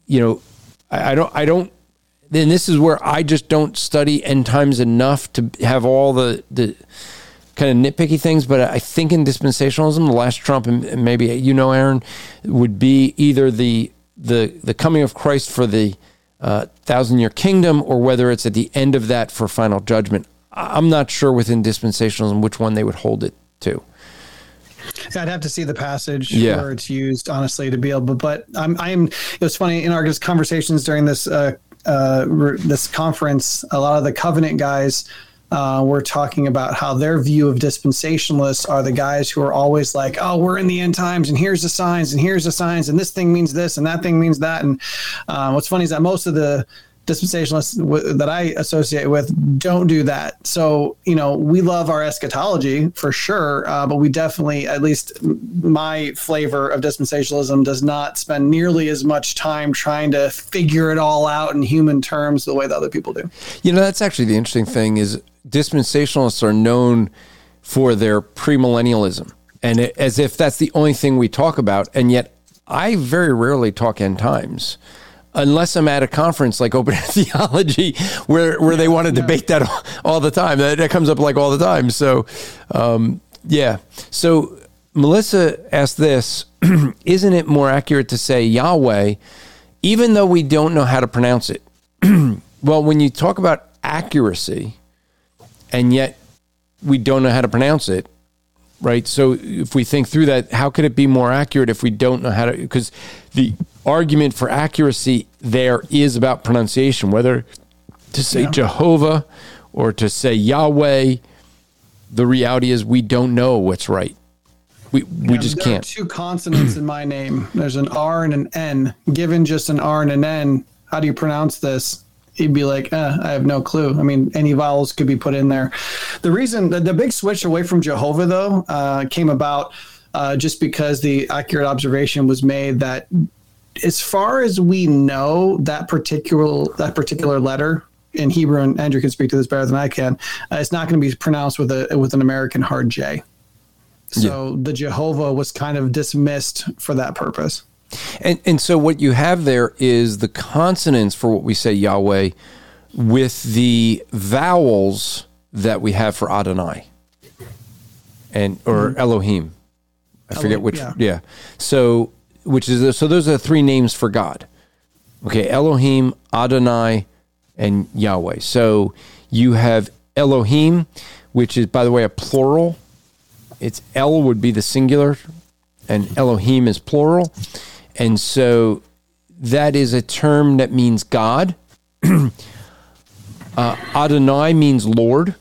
I don't, then this is where I just don't study end times enough to have all the kind of nitpicky things. But I think in dispensationalism, the last trump, and maybe Aaron, would be either the coming of Christ for the 1,000-year kingdom, or whether it's at the end of that for final judgment. I'm not sure within dispensationalism which one they would hold it to. I'd have to see the passage Yeah. where it's used, honestly, to be able. But it was funny in our conversations during this this conference. A lot of the covenant guys were talking about how their view of dispensationalists are the guys who are always like, "Oh, we're in the end times, and here's the signs, and here's the signs, and this thing means this, and that thing means that." And what's funny is that most of the dispensationalists that I associate with don't do that. So, we love our eschatology for sure, but we definitely, at least my flavor of dispensationalism, does not spend nearly as much time trying to figure it all out in human terms the way that other people do. That's actually the interesting thing is dispensationalists are known for their premillennialism, and as if that's the only thing we talk about. And yet I very rarely talk end times, unless I'm at a conference like Open Theology, where they want to debate that all the time. That comes up like all the time. So, yeah. So Melissa asked this, isn't it more accurate to say Yahweh, even though we don't know how to pronounce it? Well, when you talk about accuracy, and yet we don't know how to pronounce it, right? So if we think through that, how could it be more accurate if we don't know how to? Because the argument for accuracy there is about pronunciation, whether to say Jehovah or to say Yahweh. The reality is we don't know what's right. We just there can't. Are two consonants in my name. There's an R and an N. Given just an R and an N, how do you pronounce this? He'd be like, I have no clue. I mean, any vowels could be put in there. The reason, the big switch away from Jehovah, though, came about just because the accurate observation was made that, as far as we know, that particular letter in Hebrew, and Andrew can speak to this better than I can. It's not going to be pronounced with an American hard J. So the Jehovah was kind of dismissed for that purpose. And so what you have there is the consonants for what we say Yahweh with the vowels that we have for Adonai or Elohim. I forget which. Yeah. So those are the three names for God. Okay, Elohim, Adonai, and Yahweh. So you have Elohim, which is, by the way, a plural. It's El would be the singular, and Elohim is plural. And so that is a term that means God. Adonai means Lord.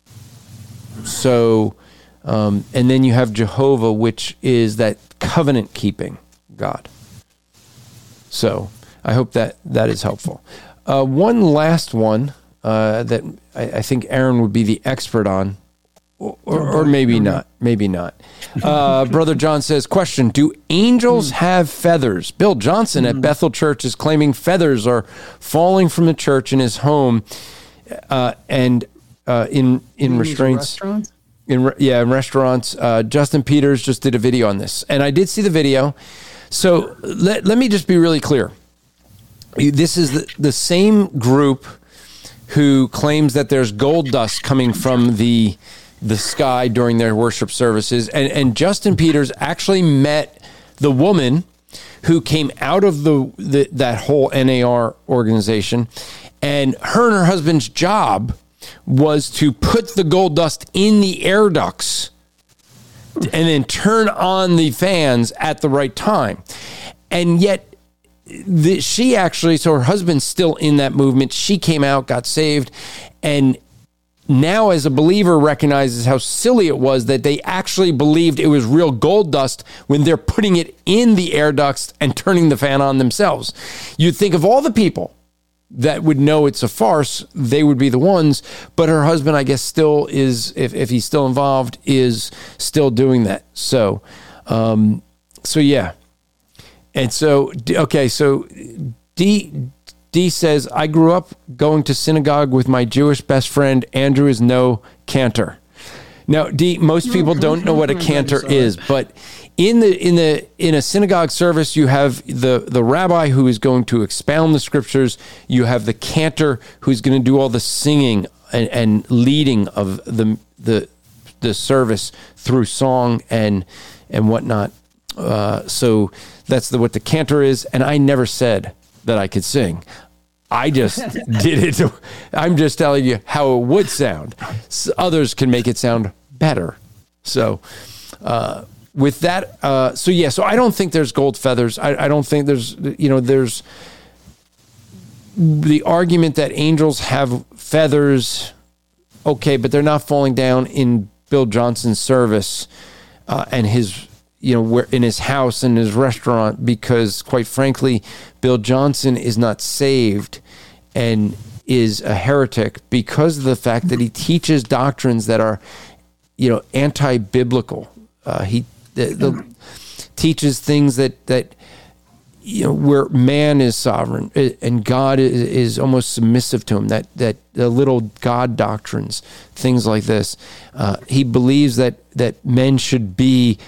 So, and then you have Jehovah, which is that covenant keeping God. So I hope that is helpful. One last one that I think Aaron would be the expert on. Or maybe not. Maybe not. Brother John says, question, do angels have feathers? Bill Johnson at Bethel Church is claiming feathers are falling from the church in his home and in restraints. In restaurants. Justin Peters just did a video on this. And I did see the video. So let me just be really clear. This is the same group who claims that there's gold dust coming from the sky during their worship services. And Justin Peters actually met the woman who came out of that whole NAR organization. And her husband's job was to put the gold dust in the air ducts and then turn on the fans at the right time. And yet she actually, so her husband's still in that movement. She came out, got saved, and now as a believer recognizes how silly it was that they actually believed it was real gold dust when they're putting it in the air ducts and turning the fan on themselves. You'd think of all the people that would know it's a farce, they would be the ones, but her husband, I guess, still is, if he's still involved, is still doing that. So yeah. And so, okay, so D says, I grew up going to synagogue with my Jewish best friend. Andrew is no cantor. Now, D, most people don't know what a cantor is, but in a synagogue service, you have the rabbi who is going to expound the scriptures. You have the cantor who's going to do all the singing and leading of the service through song and whatnot. So that's what the cantor is. And I never said that I could sing. I just did it. I'm just telling you how it would sound. Others can make it sound better. So, with that, so I don't think there's gold feathers. I don't think there's the argument that angels have feathers. Okay, but they're not falling down in Bill Johnson's service, and his, where in his house and his restaurant, because quite frankly, Bill Johnson is not saved and is a heretic because of the fact that he teaches doctrines that are, anti-biblical. He teaches things that where man is sovereign and God is almost submissive to him. That the little God doctrines, things like this. He believes that men should be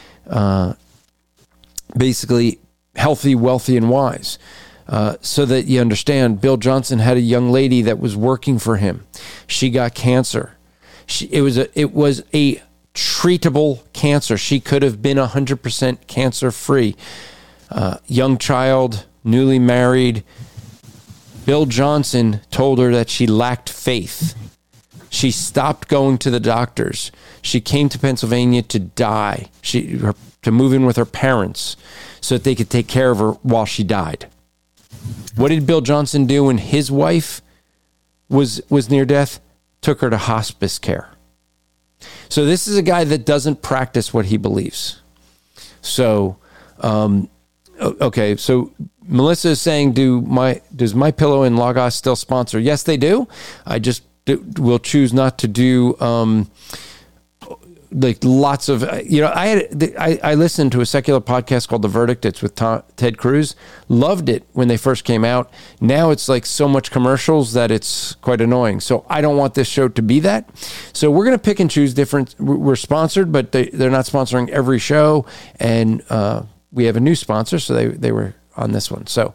basically healthy, wealthy, and wise. So that you understand, Bill Johnson had a young lady that was working for him. She got cancer. It was a treatable cancer. She could have been 100% cancer free. Young child, newly married. Bill Johnson told her that she lacked faith. She stopped going to the doctors. She came to Pennsylvania to die. To move in with her parents so that they could take care of her while she died. What did Bill Johnson do when his wife was near death? Took her to hospice care. So this is a guy that doesn't practice what he believes. So, okay. So Melissa is saying, does My Pillow and Logos still sponsor? Yes, they do. I just will choose not to do like lots of, I listened to a secular podcast called The Verdict. It's with Ted Cruz. Loved it when they first came out. Now it's like so much commercials that it's quite annoying. So I don't want this show to be that. So we're going to pick and choose different. We're sponsored, but they're not sponsoring every show. And we have a new sponsor, so they were on this one. So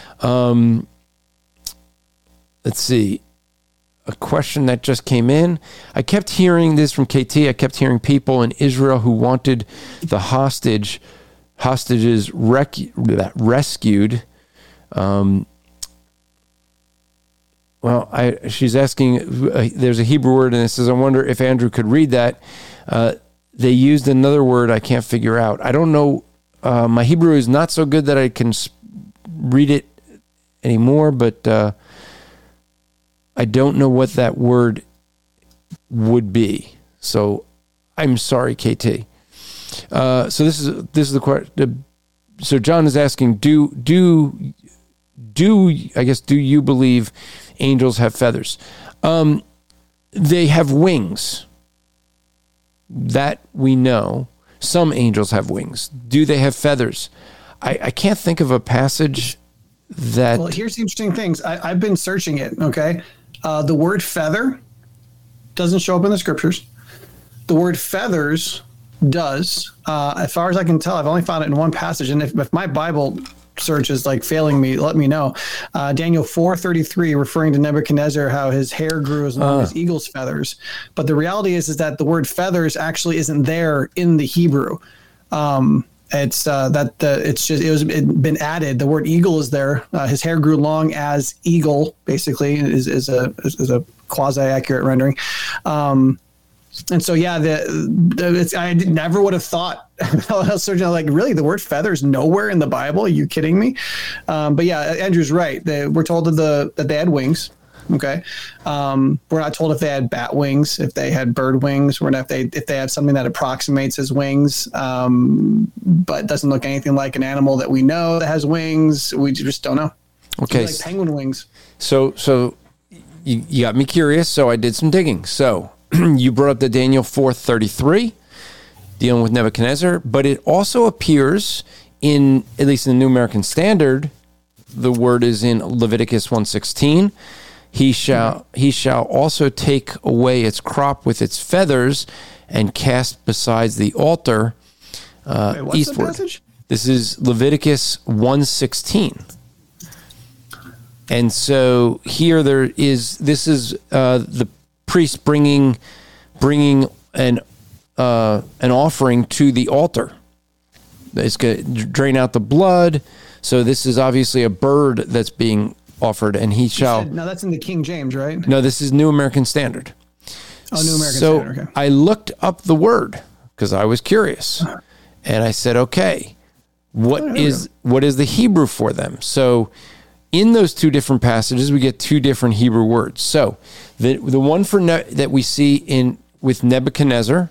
let's see. A question that just came in. I kept hearing this from KT. I kept hearing people in Israel who wanted the hostages rescued. She's asking, there's a Hebrew word, and it says, I wonder if Andrew could read that. They used another word I can't figure out. I don't know. My Hebrew is not so good that I can read it anymore, but I don't know what that word would be. So I'm sorry, KT. So this is the question. So John is asking, do you believe angels have feathers? They have wings. That we know. Some angels have wings. Do they have feathers? I can't think of a passage that... Well, here's the interesting things. I've been searching it, okay? The word feather doesn't show up in the scriptures. The word feathers does. As far as I can tell, I've only found it in one passage. And if my Bible search is like failing me, let me know. Daniel 4:33, referring to Nebuchadnezzar, how his hair grew as long as eagle's feathers. But the reality is that the word feathers actually isn't there in the Hebrew. It's been added. The word eagle is there. His hair grew long as eagle, basically, is a quasi accurate rendering. And so, yeah, I never would have thought. Like, really, the word feather is nowhere in the Bible? Are you kidding me? But yeah, Andrew's right. We're told that they had wings. Okay, we're not told if they had bat wings, if they had bird wings. We're not if they have something that approximates as wings, but doesn't look anything like an animal that we know that has wings. We just don't know. Okay, like penguin wings. So you got me curious. So I did some digging. So you brought up the Daniel 4:33, dealing with Nebuchadnezzar, but it also appears in, at least in the New American Standard, the word is in Leviticus 1:16. He shall also take away its crop with its feathers and cast besides the altar eastward. This is Leviticus 1:16. And so here this is the priest bringing an offering to the altar. It's going to drain out the blood. So this is obviously a bird that's being offered, and he shall... No, that's in the King James, right? No, this is New American Standard. Oh, New American Standard, okay. I looked up the word because I was curious, and I said, okay, what is the Hebrew for them? So in those two different passages, we get two different Hebrew words. So the one that we see with Nebuchadnezzar,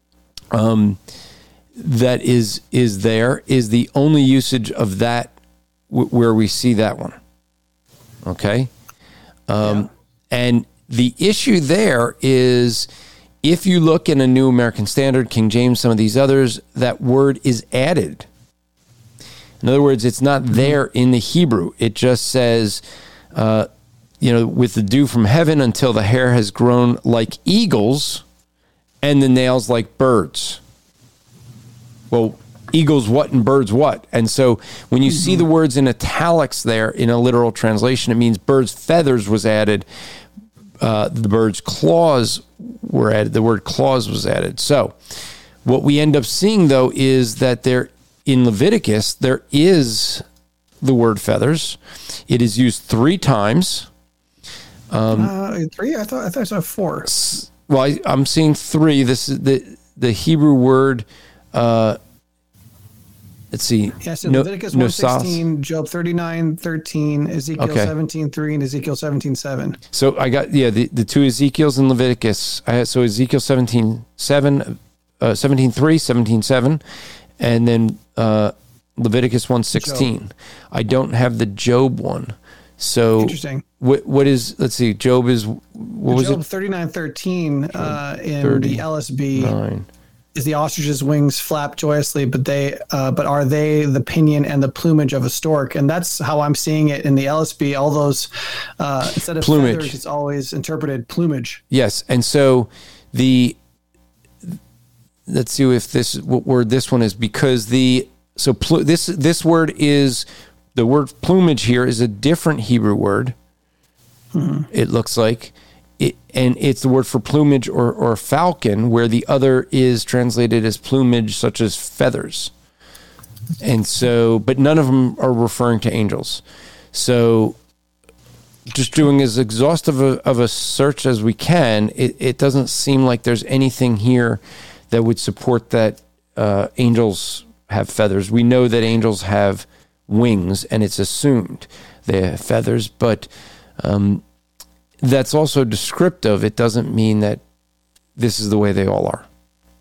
that is the only usage of that where we see that one. Okay. And the issue there is, if you look in a New American Standard, King James, some of these others, that word is added. In other words, it's not there in the Hebrew. It just says, with the dew from heaven until the hair has grown like eagles and the nails like birds. Well, eagles what and birds what? And so when you see the words in italics there in a literal translation, it means birds' feathers was added. The bird's claws were added. The word claws was added. So what we end up seeing, though, is that in Leviticus, there is the word feathers. It is used 3 times. 3? I thought I saw 4. Well, I'm seeing 3. This is the Hebrew word. Let's see. Yes, Leviticus 1:16, Job 39:13, Ezekiel 17:3, and Ezekiel 17:7. So I got the 2 Ezekiels in Leviticus. So Ezekiel 17:7, 17:3, 17:7, and then Leviticus 1:16. I don't have the Job one. So interesting. What is? Let's see. Job is what was Job it? 39:13 in the LSB. 9. is the ostrich's wings flap joyously, but are they the pinion and the plumage of a stork? And that's how I'm seeing it in the LSB. All those instead of plumage, feathers, it's always interpreted plumage. Yes, and so let's see if what word this one is, because this word is, the word plumage here is a different Hebrew word. It looks like. And it's the word for plumage or falcon, where the other is translated as plumage, such as feathers. And so, but none of them are referring to angels. So just doing as exhaustive of a search as we can, it doesn't seem like there's anything here that would support that angels have feathers. We know that angels have wings, and it's assumed they have feathers, but that's also descriptive. It doesn't mean that this is the way they all are.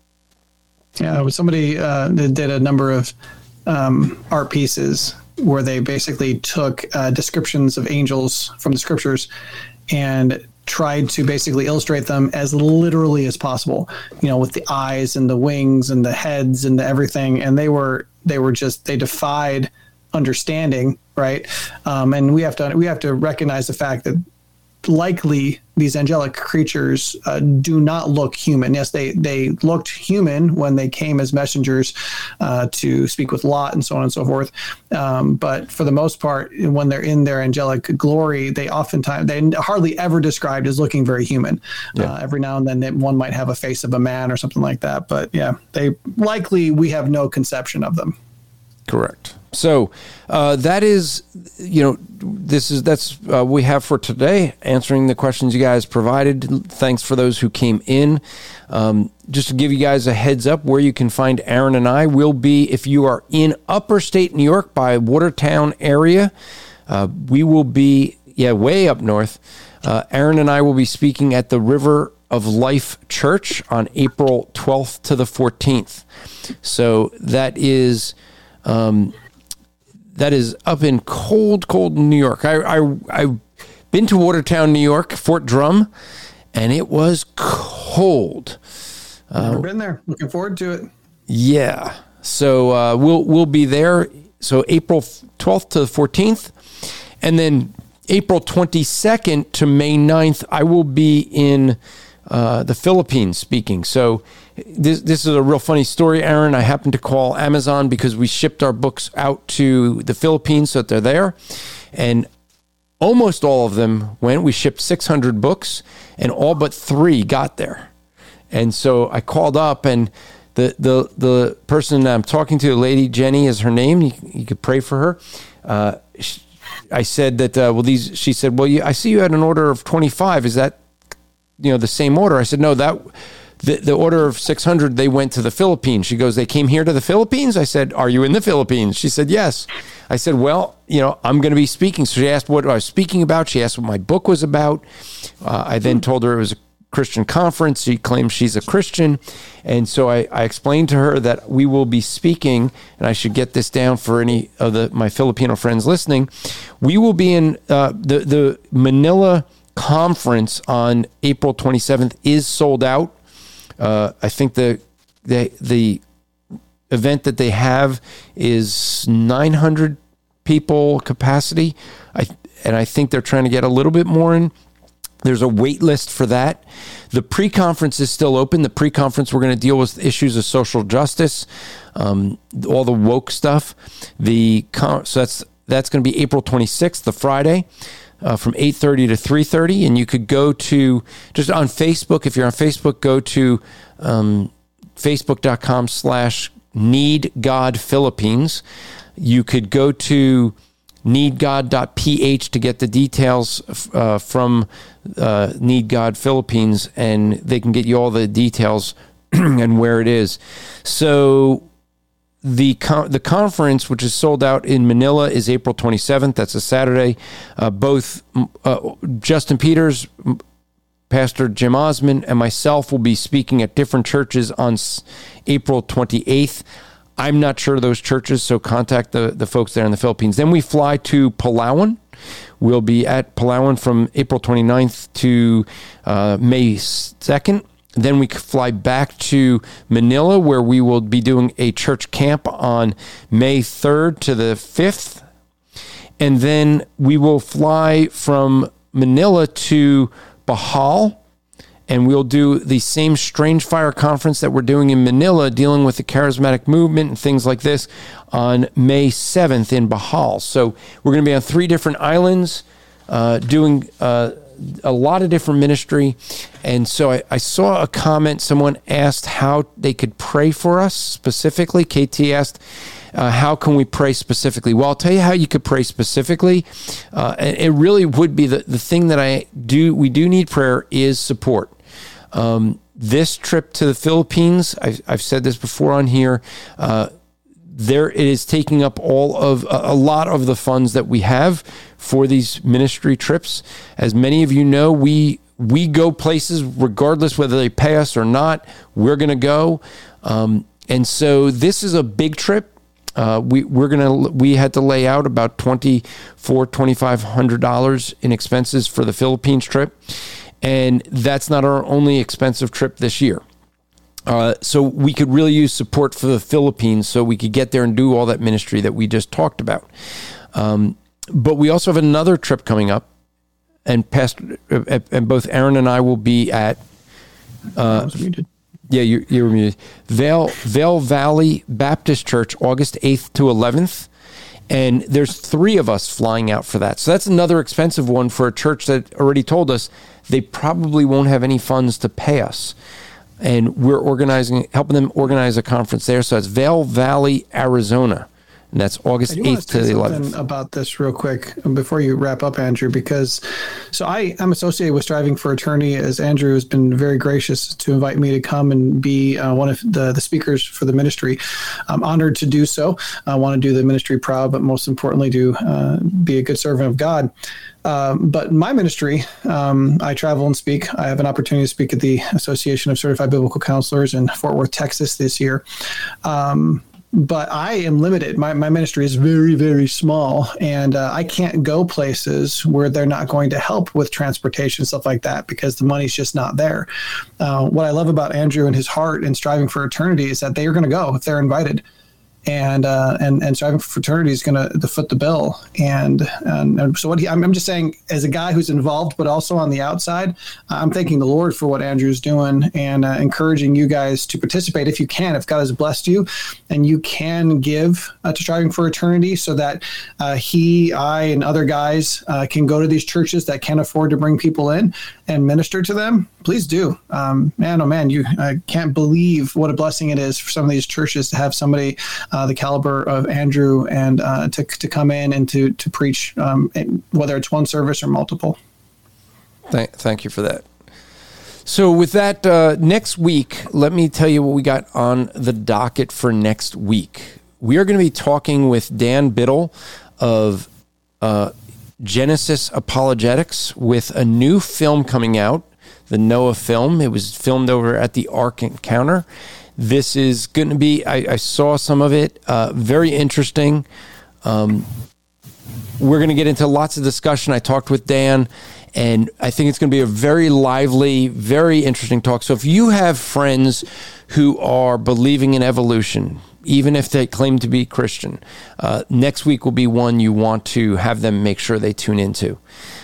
Yeah, somebody did a number of art pieces where they basically took descriptions of angels from the scriptures and tried to basically illustrate them as literally as possible, with the eyes and the wings and the heads and the everything. And they defied understanding, right? And we have to recognize the fact that likely these angelic creatures do not look human. Yes, they looked human when they came as messengers to speak with Lot and so on and so forth. But for the most part, when they're in their angelic glory, they hardly ever described as looking very human. Yeah. Every now and then one might have a face of a man or something like that. But yeah, we have no conception of them. Correct. So that is, that's we have for today, answering the questions you guys provided. Thanks for those who came in. Just to give you guys a heads up where you can find Aaron and I, will be, if you are in upper state New York by Watertown area, we will be, way up north. Aaron and I will be speaking at the River of Life Church on April 12th to the 14th. So that is up in cold New York. I've been to Watertown, New York, Fort Drum, and it was cold. Never been there. Looking forward to it. Yeah. So we'll be there. So April 12th to the 14th, and then April 22nd to May 9th, I will be in the Philippines speaking. So this is a real funny story, Aaron. I happened to call Amazon because we shipped our books out to the Philippines so that they're there. And almost all of them went. We shipped 600 books, and all but 3 got there. And so I called up, and the person I'm talking to, Lady Jenny is her name. You could pray for her. I said that, she said, I see you had an order of 25. Is that, the same order? I said, no, the order of 600, they went to the Philippines. She goes, they came here to the Philippines? I said, are you in the Philippines? She said, yes. I said, well, I'm going to be speaking. So she asked what I was speaking about. She asked what my book was about. I then told her it was a Christian conference. She claims she's a Christian. And so I explained to her that we will be speaking, and I should get this down for any of my Filipino friends listening. We will be in the Manila conference on April 27th is sold out. I think the event that they have is 900 people capacity. I think they're trying to get a little bit more in. There's a wait list for that. The pre-conference is still open. The pre-conference, we're going to deal with issues of social justice, all the woke stuff. So that's going to be April 26th, the Friday, from 8:30 to 3:30. And you could go to, just on Facebook, if you're on Facebook, go to facebook.com/needgodphilippines. You could go to needgod.ph to get the details from Need God Philippines, and they can get you all the details and where it is. So the conference, which is sold out in Manila, is April 27th. That's a Saturday. Both Justin Peters, Pastor Jim Osmond, and myself will be speaking at different churches on April 28th. I'm not sure of those churches, so contact the folks there in the Philippines. Then we fly to Palawan. We'll be at Palawan from April 29th to May 2nd. Then we fly back to Manila, where we will be doing a church camp on May 3rd to the 5th. And then we will fly from Manila to Bohol, and we'll do the same Strange Fire conference that we're doing in Manila, dealing with the charismatic movement and things like this, on May 7th in Bohol. So we're going to be on 3 different islands, doing a lot of different ministry. And so I saw a comment. Someone asked how they could pray for us specifically. KT asked, how can we pray specifically? Well, I'll tell you how you could pray specifically. And it really would be the thing that we do need prayer is support. This trip to the Philippines, I've said this before on here, there it is taking up a lot of the funds that we have for these ministry trips. As many of you know, we go places regardless whether they pay us or not. We're going to go, and so this is a big trip. We had to lay out about $2,500 in expenses for the Philippines trip, and that's not our only expensive trip this year. So we could really use support for the Philippines so we could get there and do all that ministry that we just talked about. But we also have another trip coming up, and both Aaron and I will be at. I was muted. Yeah, you were muted. Vail Valley Baptist Church, August 8th to 11th. And there's 3 of us flying out for that. So that's another expensive one for a church that already told us they probably won't have any funds to pay us. And we're helping them organize a conference there. So it's Vail Valley, Arizona. And that's August 8th to the 11th. About this real quick before you wrap up, Andrew, because I'm associated with Striving for Eternity, as Andrew has been very gracious to invite me to come and be one of the speakers for the ministry. I'm honored to do so. I want to do the ministry proud, but most importantly, to be a good servant of God. But my ministry, I travel and speak. I have an opportunity to speak at the Association of Certified Biblical Counselors in Fort Worth, Texas this year. But I am limited. My ministry is very, very small, and I can't go places where they're not going to help with transportation, stuff like that, because the money's just not there. What I love about Andrew and his heart and Striving for Eternity is that they are going to go if they're invited. And Striving for Fraternity is going to foot the bill. And so I'm just saying, as a guy who's involved, but also on the outside, I'm thanking the Lord for what Andrew's doing and encouraging you guys to participate if you can, if God has blessed you and you can give to Striving for Eternity, so that I, and other guys can go to these churches that can't afford to bring people in and minister to them. Please do. Man, oh man, I can't believe what a blessing it is for some of these churches to have somebody the caliber of Andrew and to come in and to preach, whether it's one service or multiple. Thank you for that. So with that, next week, let me tell you what we got on the docket for next week. We are going to be talking with Dan Biddle of Genesis Apologetics with a new film coming out, the Noah film. It was filmed over at the Ark Encounter. This is going to be, I saw some of it, very interesting. We're going to get into lots of discussion. I talked with Dan, and I think it's going to be a very lively, very interesting talk. So if you have friends who are believing in evolution, even if they claim to be Christian, next week will be one you want to have them make sure they tune into.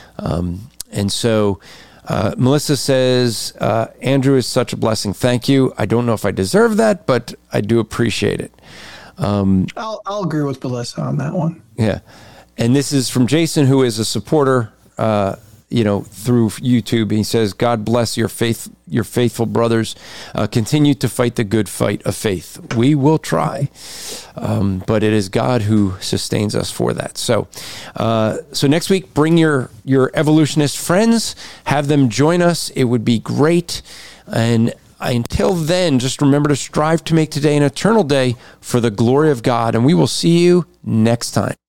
And so Melissa says, Andrew is such a blessing. Thank you. I don't know if I deserve that, but I do appreciate it. I'll agree with Melissa on that one. Yeah. And this is from Jason, who is a supporter, through YouTube. He says, God bless your faithful brothers. Continue to fight the good fight of faith. We will try, but it is God who sustains us for that. So next week, bring your evolutionist friends, have them join us. It would be great. And until then, just remember to strive to make today an eternal day for the glory of God. And we will see you next time.